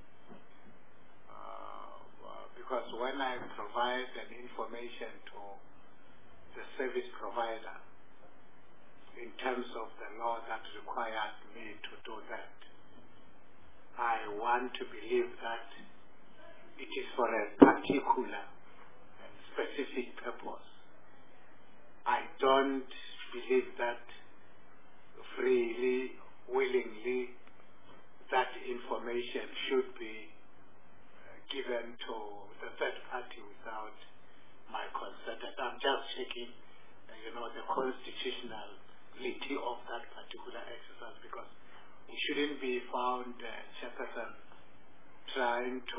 Because when I provide an information to the service provider in terms of the law that requires me to do that, I want to believe that it is for a particular and specific purpose. I don't believe that freely, willingly, that information should be given to the third party without my consent. And I'm just checking, the constitutionality of that particular exercise, because we shouldn't be found, Chairperson, trying to,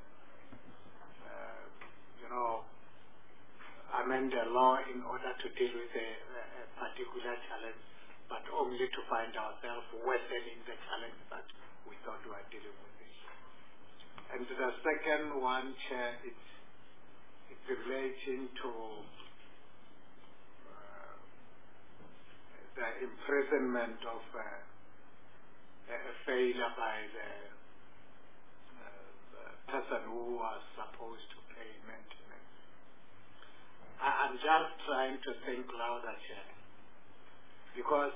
amend the law in order to deal with a particular challenge, but only to find ourselves worsening the challenge that we thought we were dealing with. And the second one, Chair, it's relating to the imprisonment of a failure by the person who was supposed to pay maintenance. I'm just trying to think louder, Chair, because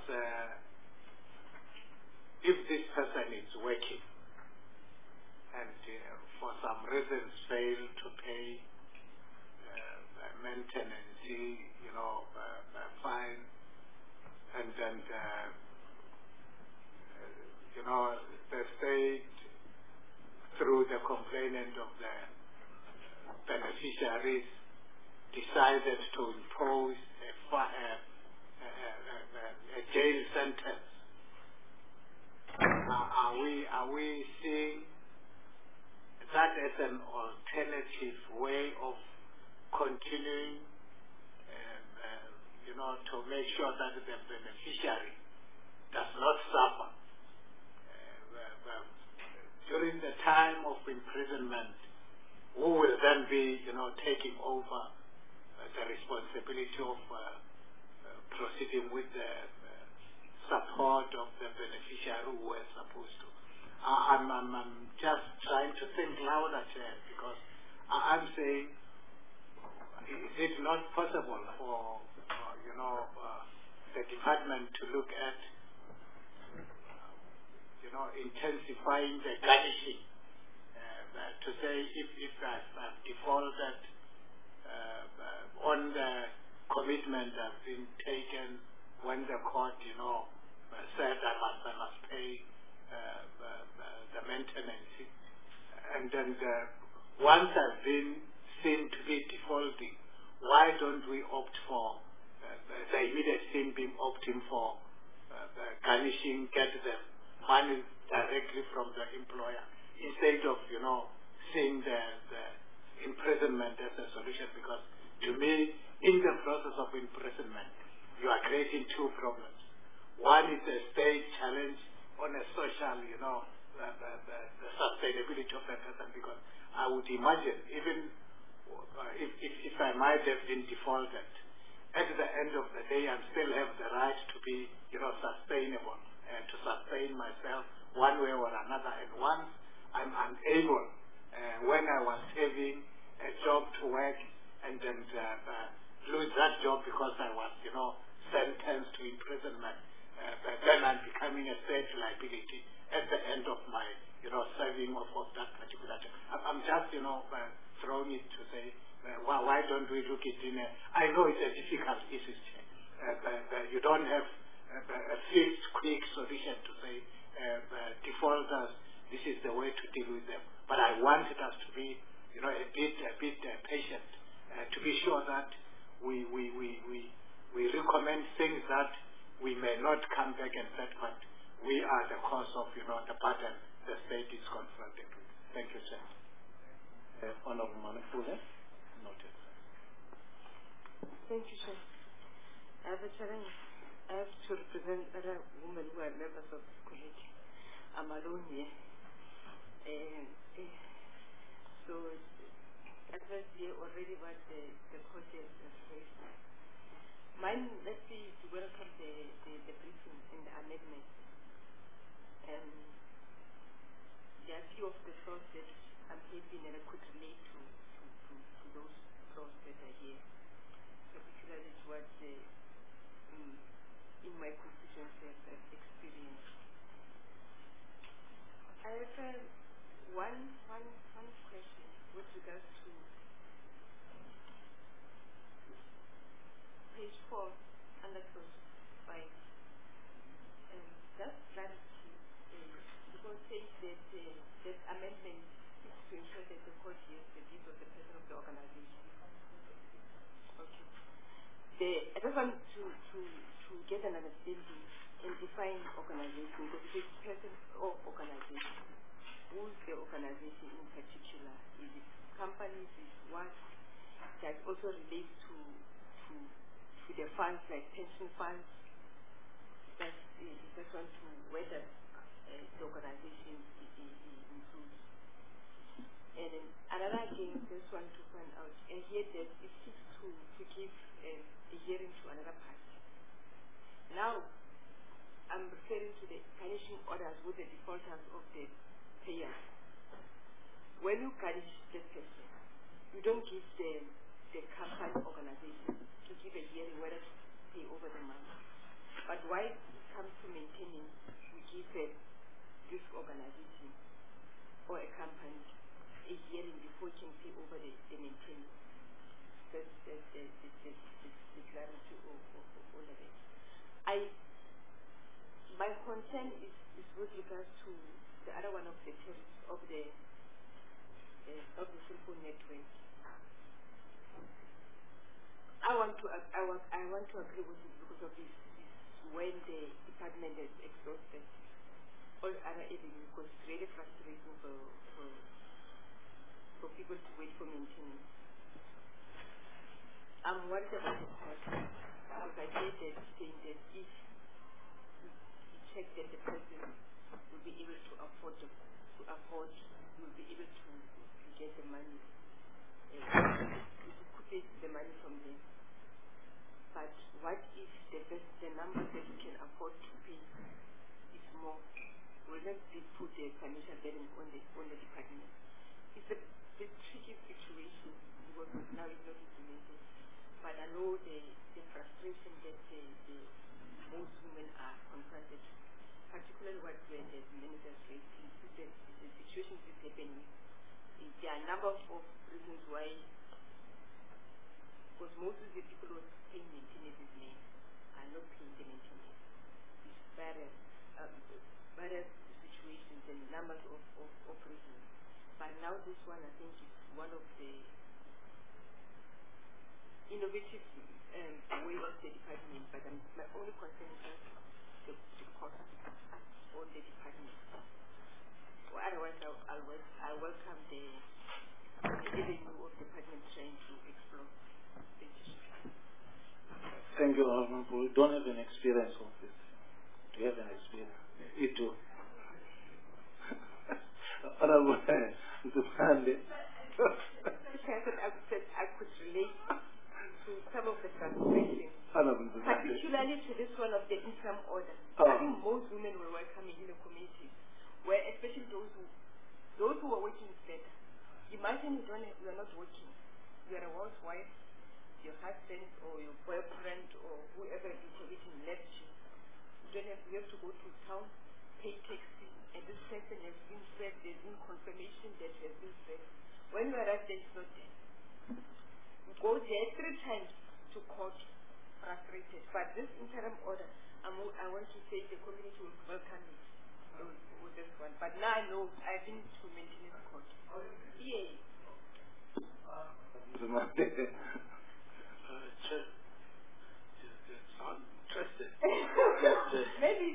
if this person is working and for some reasons fail to pay maintenance, fine, and then the state, through the complainant of the beneficiaries, decided to impose a jail sentence. Are we seeing that as an alternative way of continuing, to make sure that the beneficiary does not suffer during the time of imprisonment? Who will then be, taking over the responsibility of proceeding with the support of the beneficiary who were supposed to? I'm just trying to think louder, Chair, because I'm saying, is it not possible for the department to look at intensifying the garnishing, to say if I've defaulted on the commitment that's been taken when the court said I must pay the maintenance, and then once I've been seen to be defaulting, why don't we opt for the immediate sin being opting for garnishing, get the money directly from the employer, instead of seeing the imprisonment as a solution? Because to me, in the process of imprisonment, you are creating two problems. One is a state challenge on a social, the sustainability of the person, because I would imagine, even if I might have been defaulted, at the end of the day, I still have the right to be, sustainable, and to sustain myself one way or another. And once I'm unable, when I was having a job to work, and then lose that job because I was, sentenced to imprisonment, then I'm becoming a state liability at the end of my, serving of that particular job. I'm just, throwing it to say, why don't we look it in I know it's a difficult issue, but you don't have a fixed solution to say defaulters, this is the way to deal with them. But I wanted us to be, a bit patient to be sure that we recommend things that we may not come back and say, but we are the cause of, the pattern the state is confronted with. Thank you, sir. Honorable Manafule. Noted. Thank you, sir. I have a challenge. I have to represent other women who are members of this committee. I'm alone here. So, at first year already what the court has raised. Mine, let's see, to welcome the briefing and the amendment. There are a few of the thoughts that I'm hoping that I could relate to those thoughts that are here, particularly to what in my constituency I've experienced. I have one question with regards to page 4 under clause 5. Just clarity, because it says that amendment is to ensure that the court hears the views of the person of the organization. Okay. I just want to get an understanding and define organization, because it is person or organization. Who is the organization in particular? Is it companies? Is it what? That also relates to the funds, like pension funds. That's one to whether the organization includes. And then another thing, just want to find out, and here that it seeks to give a hearing to another party. Now, I'm referring to the garnishing orders with the defaulters of the payers. When you garnish the person, you don't give the company organization to give a hearing whether to pay over the money. But why it comes to maintaining, we give this organization or a company a hearing before it can pay over the maintenance. That's the clarity of all of it. My concern is with regards to the other one of the terms of the simple network. I want to agree with it because of this when the department is exhausted all other avenues, because it's really frustrating for people to wait for maintenance. I'm worried about the cost, because I get that saying that if you check that the person will be able to afford, will be able to get the money, to recoup the money from them. But what if the number that you can afford to pay is more? Will that put a financial burden on the department? It's a tricky situation because now it's not implemented. But I know the frustration that most women are confronted, particularly what the minister says, the situation is happening. There are a number of reasons why, because most of the people who are paying maintenance are not paying the maintenance. It's various situations and numbers of reasons. But now this one, I think, is one of the innovative ways of the department. But my only concern is the cost on the department. Well, otherwise, I welcome the avenue of the department trying to explore. Thank you, Honorable. We don't have an experience of this. Do you have an experience? You do. Honorable Zumande. I could relate to some of the frustration, particularly to this one of the interim order. I think most women were welcoming in the community, where especially those who are working is better. Imagine you are not working. You are a housewife, your husband or your boyfriend or whoever is intervening left you. You have to go to town, pay taxi, and this person has been said, there's been confirmation that has been said. When you arrive there, it's not there. You go there 3 times to court, frustrated. But this interim order, I want to say the community will No, I've been to maintenance court. Yeah. Chair, you sound interested. Maybe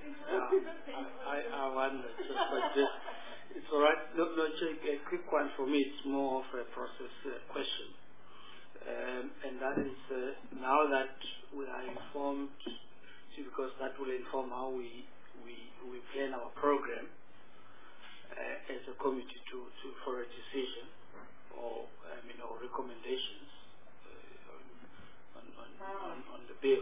I wonder, but it's all right. No, Chair, a quick one for me. It's more of a process question. And that is, now that we are informed, because that will inform how we plan our program as a committee for a decision or recommendations on the bill,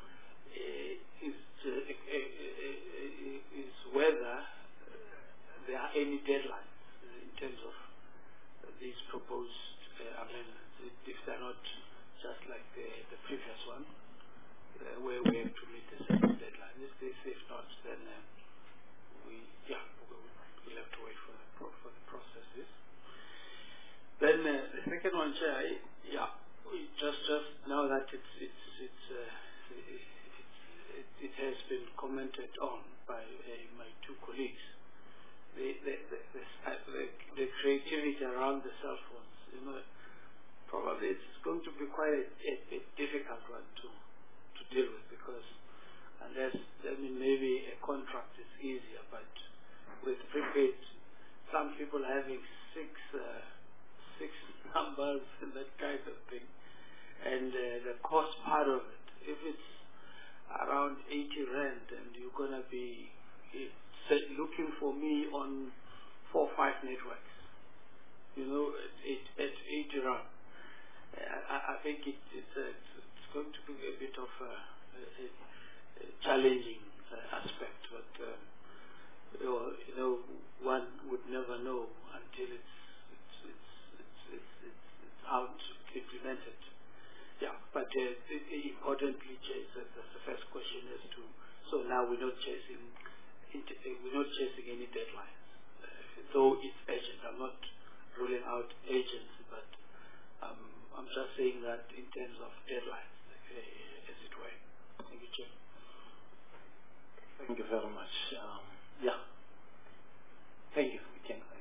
is whether there are any deadlines in terms of these proposed amendments, if they're not just like the previous one, where we have to meet a certain deadline. If not, then we'll have to wait for the processes. Then the second one, Chair, just now that it has been commented on by my two colleagues, the creativity around the cell phones, probably it's going to be quite a difficult one to deal with, because unless, maybe a contract is easier, but with prepaid, some people having six numbers and that kind of thing, and the cost part of it, if it's around 80 rand and you're going to be looking for me on 4 or 5 networks, at 80 rand, I think it's going to be a bit of a challenging aspect, but one would never know until it's out implemented. Yeah, but importantly, that's the first question as to. So now we're not chasing any deadlines, though it's urgent. I'm not ruling out agency, but I'm just saying that in terms of deadlines, as it were. Thank you, Chair. Thank you very much. Thank you.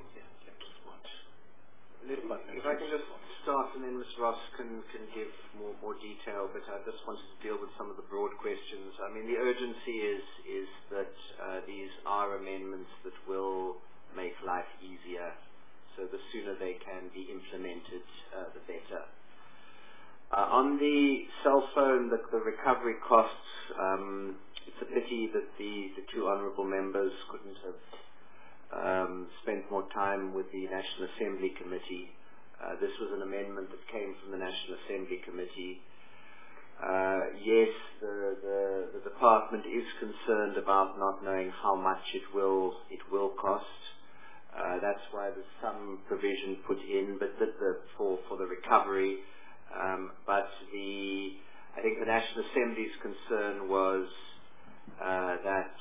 If I can just start, and then Ms. Ross can give more detail, but I just wanted to deal with some of the broad questions. I mean, the urgency is that these are amendments that will make life easier, so the sooner they can be implemented, the better. On the cell phone, the recovery costs, it's a pity that the two honourable members couldn't have spent more time with the National Assembly Committee. This was an amendment that came from the National Assembly Committee. Yes, the department is concerned about not knowing how much it will cost. That's why there's some provision put in, but for the recovery. But I think the National Assembly's concern was that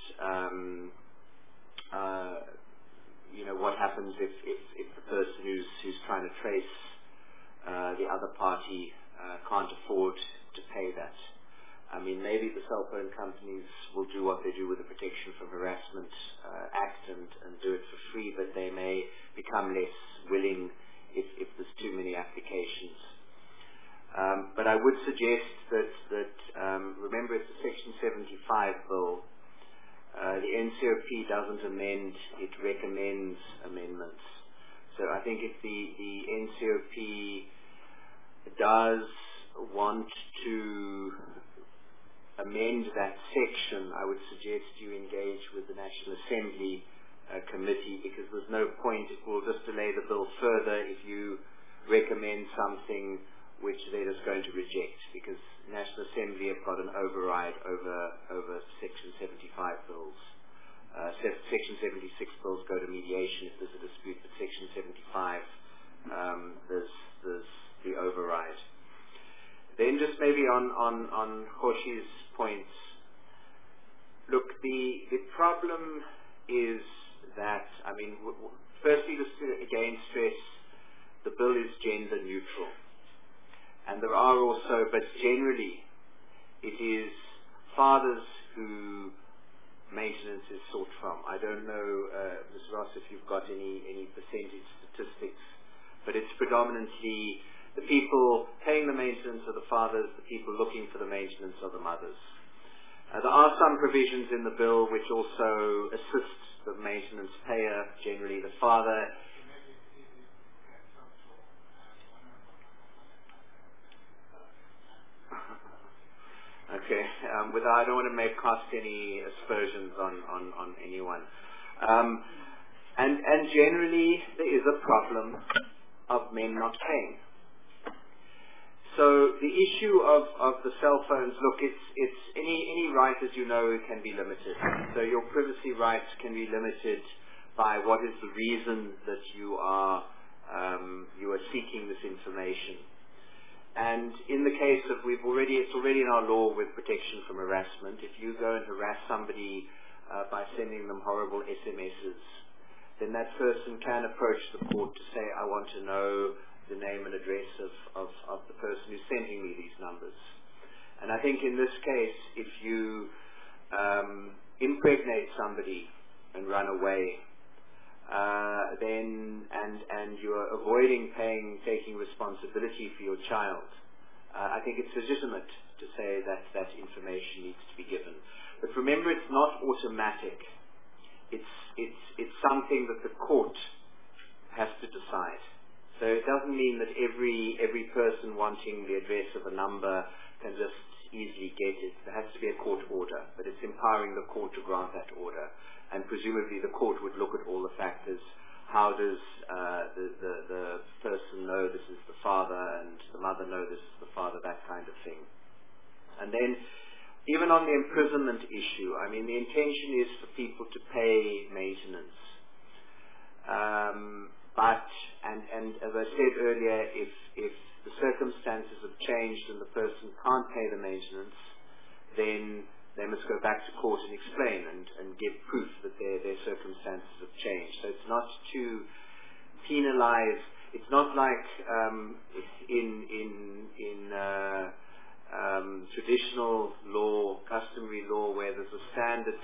what happens if the person who's trying to trace the other party can't afford to pay that. I mean, maybe the cell phone companies will do what they do with the Protection from Harassment Act and do it for free, but they may become less willing if there's too many applications. But I would suggest that remember, it's a Section 75 bill. The NCOP doesn't amend, it recommends amendments. So I think if the NCOP does want to amend that section, I would suggest you engage with the National Assembly Committee, because there's no point, it will just delay the bill further if you recommend something which they're just going to reject, because National Assembly have got an override over Section 75 bills. Section 76 bills go to mediation if there's a dispute, but Section 75, there's the override. Then just maybe on Khoshi's points, look, the problem is that, I mean, firstly, just to again stress, the bill is gender neutral. And there are also, but generally, it is fathers who maintenance is sought from. I don't know, Ms. Ross, if you've got any percentage statistics, but it's predominantly the people paying the maintenance are the fathers, the people looking for the maintenance are the mothers. There are some provisions in the bill which also assist the maintenance payer, generally the father. Okay, I don't want to cast any aspersions on anyone. And generally there is a problem of men not paying. So the issue of the cell phones, look, it's any right, as you know, can be limited. So your privacy rights can be limited by what is the reason that you are seeking this information. And in the case of, it's already in our law with protection from harassment. If you go and harass somebody by sending them horrible SMSs, then that person can approach the court to say, I want to know the name and address of the person who's sending me these numbers. And I think in this case, if you impregnate somebody and run away, then you are avoiding taking responsibility for your child, I think it's legitimate to say that that information needs to be given. But remember, it's not automatic. It's something that the court has to decide. So it doesn't mean that every person wanting the address of a number can just easily get it. There has to be a court order, but it's empowering the court to grant that order. And presumably the court would look at all the factors. How does the person know this is the father, and the mother know this is the father, that kind of thing. And then, even on the imprisonment issue, I mean, the intention is for people to pay maintenance. But as I said earlier, if the circumstances have changed and the person can't pay the maintenance, then they must go back to court and explain and give proof that their circumstances have changed. So it's not to penalize. It's not like in traditional law, customary law, where there's a standard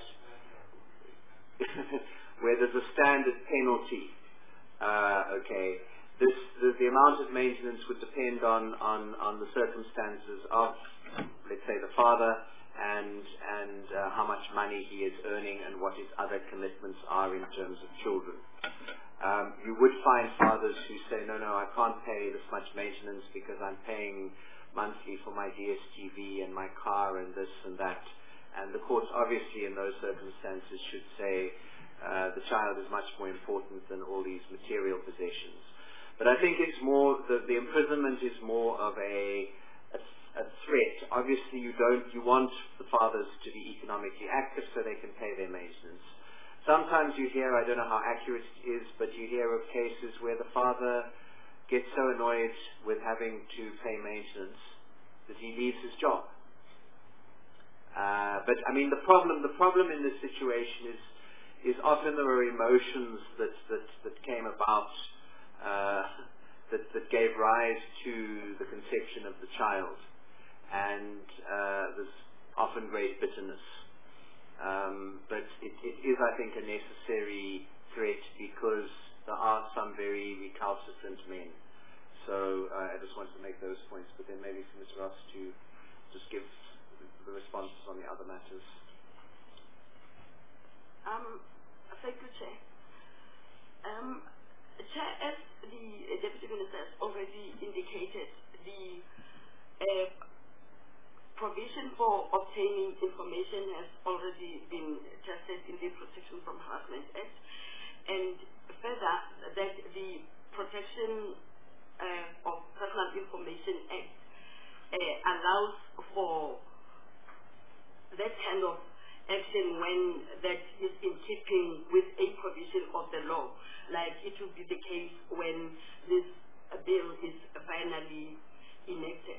penalty. Okay, the amount of maintenance would depend on the circumstances of, let's say, the father and how much money he is earning and what his other commitments are in terms of children. You would find fathers who say, no, I can't pay this much maintenance because I'm paying monthly for my DSTV and my car and this and that. And the courts obviously in those circumstances should say the child is much more important than all these material possessions. But I think it's more, the imprisonment is more of a threat. Obviously you want the fathers to be economically active so they can pay their maintenance. Sometimes you hear, I don't know how accurate it is, but you hear of cases where the father gets so annoyed with having to pay maintenance that he leaves his job. But I mean, the problem in this situation is often there are emotions that came about that gave rise to the conception of the child, and there's often great bitterness. But it is, I think, a necessary threat because there are some very recalcitrant men. So I just wanted to make those points, but then maybe for Ms. Ross to just give the responses on the other matters. Thank you, Chair. Chair, as the Deputy Minister has already indicated, the provision for obtaining information has already been tested in the Protection from Harassment Act, and further that the Protection of Personal Information Act allows for that kind of action when that is in keeping with a provision of the law, like it will be the case when this bill is finally enacted.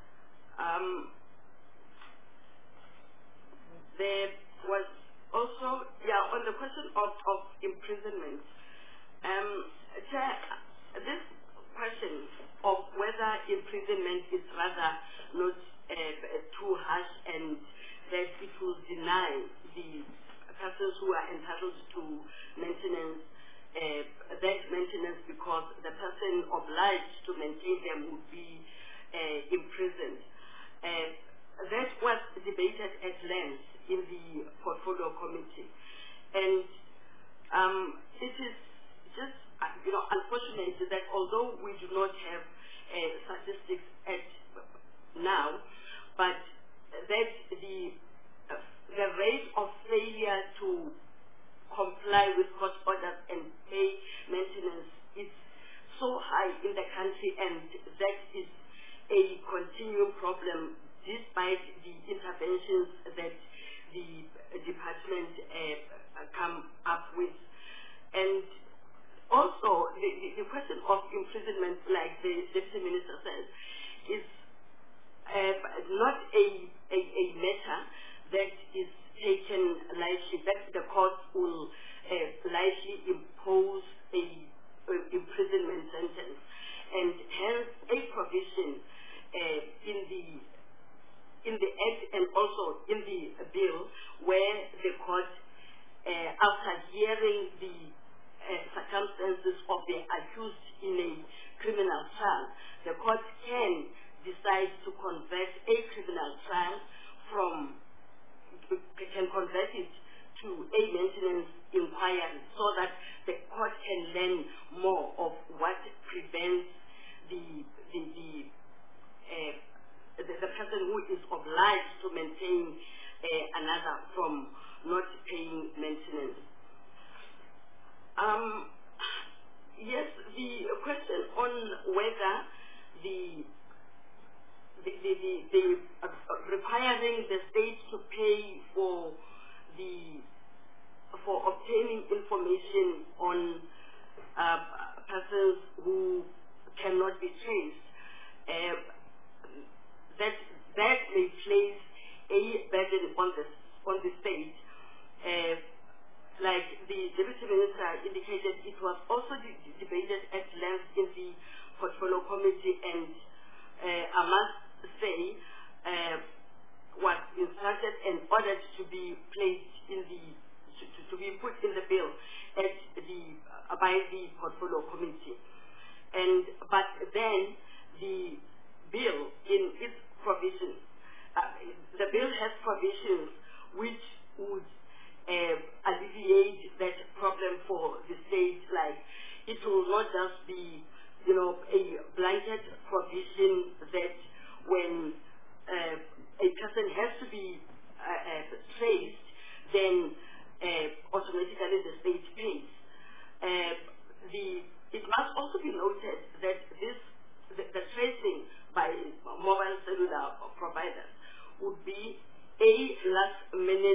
There was also, on the question of imprisonment, Chair, this question of whether imprisonment is rather not too harsh and that it will deny the persons who are entitled to maintenance, that maintenance, because the person obliged to maintain them would be imprisoned. That was debated at length in the portfolio committee, and it is just unfortunate that although we do not have statistics at now, but that the rate of failure to comply with court orders and pay maintenance is so high in the country, and that is a continuing problem despite the interventions that the department come up with. And also, the question of imprisonment, like the Deputy Minister says, is not a matter that is taken lightly, that the court will lightly impose a imprisonment sentence. And hence, a provision in the Act and also in the bill where the court, after hearing the circumstances of the accused in a criminal trial, the court can decide to convert a criminal trial can convert it to a maintenance inquiry, so that the court can learn more of what prevents the person who is obliged to maintain another from not paying maintenance. Yes, the question on whether the requiring the state to pay for obtaining information on persons who cannot be traced, that may place a burden on the state. Like the Deputy Minister indicated, it was also debated at length in the Portfolio Committee, and I must say was instructed and ordered to be placed in to be put in the bill by the Portfolio Committee. But then the bill in its provisions, the bill has provisions which would alleviate that problem for the state. Like, it will not just be a blanket provision that when a person has to be traced, then automatically the state pays. It must also be noted that the tracing by mobile cellular providers would be a last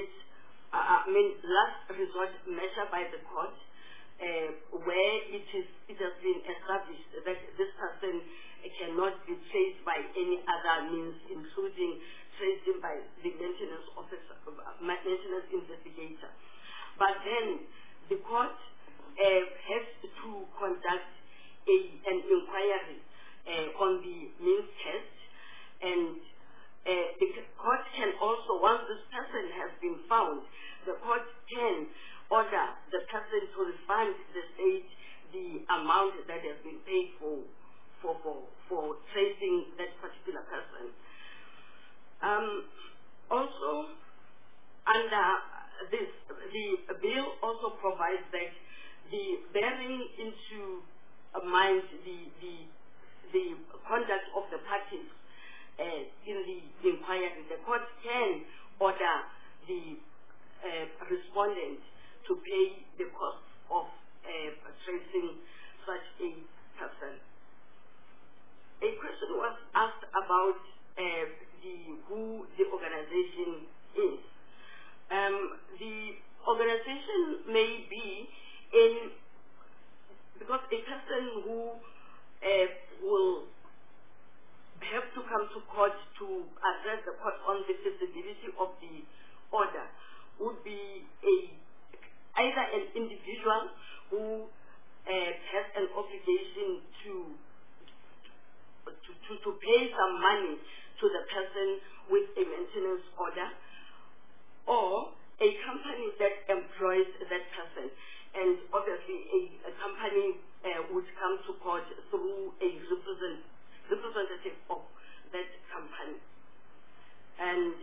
resort measure by the court, where it has been established that this person cannot be traced by any other means, including tracing by the maintenance officer, maintenance investigator. But then the court has to conduct an inquiry on the means test, and the court can also, once this person has been found, the court can order the person to refund the state the amount that has been paid for tracing that particular person. Also, under this, the bill also provides that bearing into mind the conduct of the parties in the inquiry, the court can order the respondent to pay the cost of tracing such a person. A question was asked about who the organization is. The organization may be because a person who will have to come to court to address the court on the feasibility of the order would be either an individual who has an obligation to pay some money to the person with a maintenance order, or a company that employs that person, and obviously a company would come to court through a representative of that company. And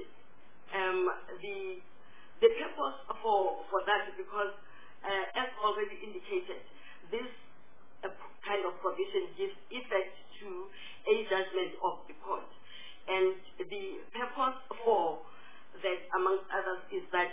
the purpose for that, because as already indicated, this kind of provision gives effect to a judgment of the court. And the purpose for that, among others, is that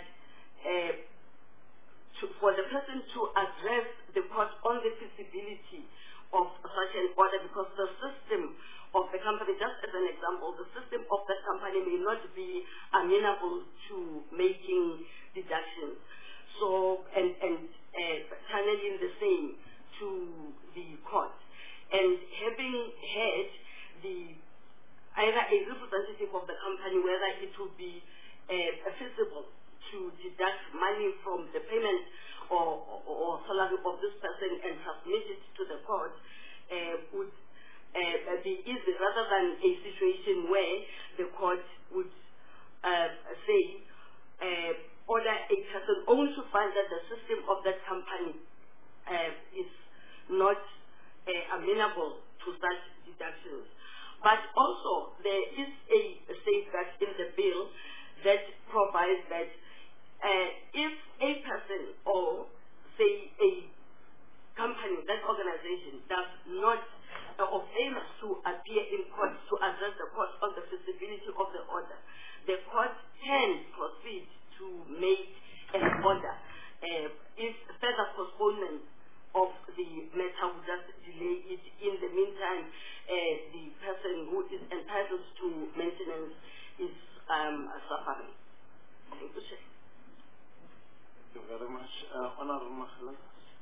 for the person to address the court on the feasibility of such an order, because the system of the company, just as an example, the system of that company may not be amenable to making deductions. So, and channeling the same to the court. And having had either a representative of the company, whether it would be feasible to deduct money from the payment or salary of this person and transmit it to the court, would be easy, rather than a situation where the court would say, order a person only to find that the system of that company is not amenable to such deductions. But also, there is a safeguard in the bill that provides that if a person or, say, a company, that organization, does not or fails to appear in court to address the court on the feasibility of the order, the court can proceed to make an order. If further postponement of the matter would just delay it, in the meantime, the person who is entitled to maintenance is suffering. Thank you, Chair. Thank you very much. Honorable Mahalo.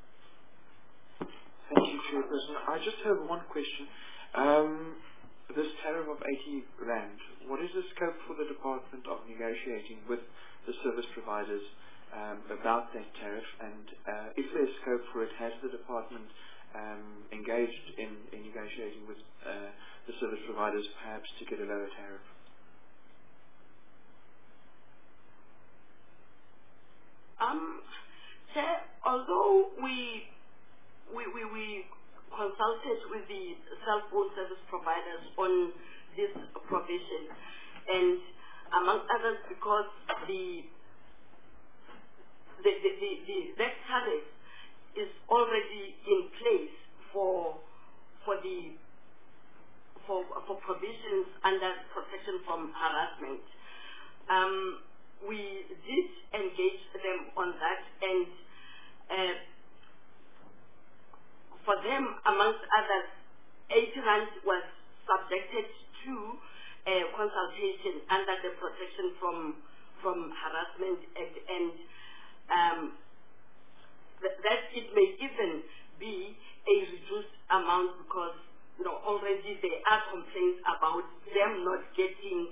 Thank you, Chairperson. I just have one question. This tariff of 80 Rand, what is the scope for the Department of negotiating with the service providers about that tariff? And if there's scope for it, has the Department engaged in negotiating with the service providers perhaps to get a lower tariff? Chair, although we consulted with the cell phone service providers on this provision, and among others, because that tariff is already in place for provisions under protection from harassment. We did engage them on that, and for them, amongst others, 80 Rand was subjected to consultation under the Protection from Harassment Act, and that it may even be a reduced amount, because already there are complaints about them not getting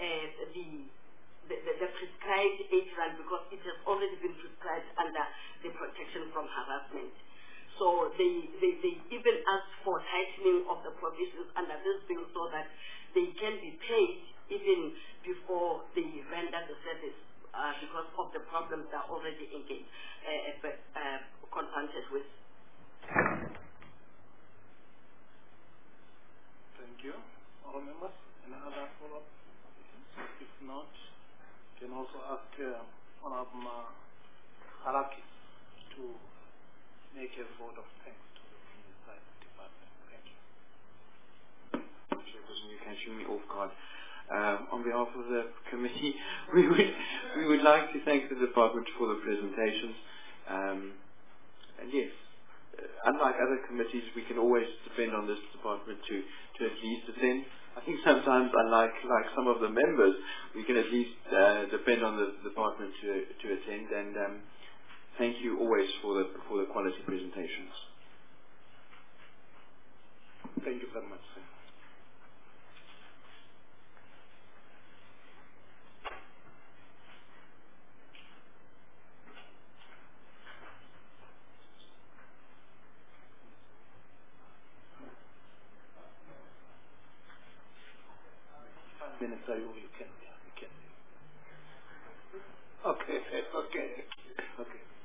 the prescribed 80 Rand, because it has already been prescribed under the Protection from Harassment. So they even asked for tightening of the provisions under this bill so that they can be paid even before they render the service, because of the problems they are already confronted with. Thank you. All members, any other follow-up? If not, you can also ask Honorable Haraki to make a vote of thanks to the Inside Department. Thank you. Chairperson, you're catching me off guard. On behalf of the committee, we would like to thank the department for the presentations. And yes, unlike other committees, we can always depend on this department to at least attend. I think sometimes, unlike some of the members, we can at least depend on the department to attend. And thank you always for the quality presentations. Thank you very much, sir. Minutes, you can. Okay.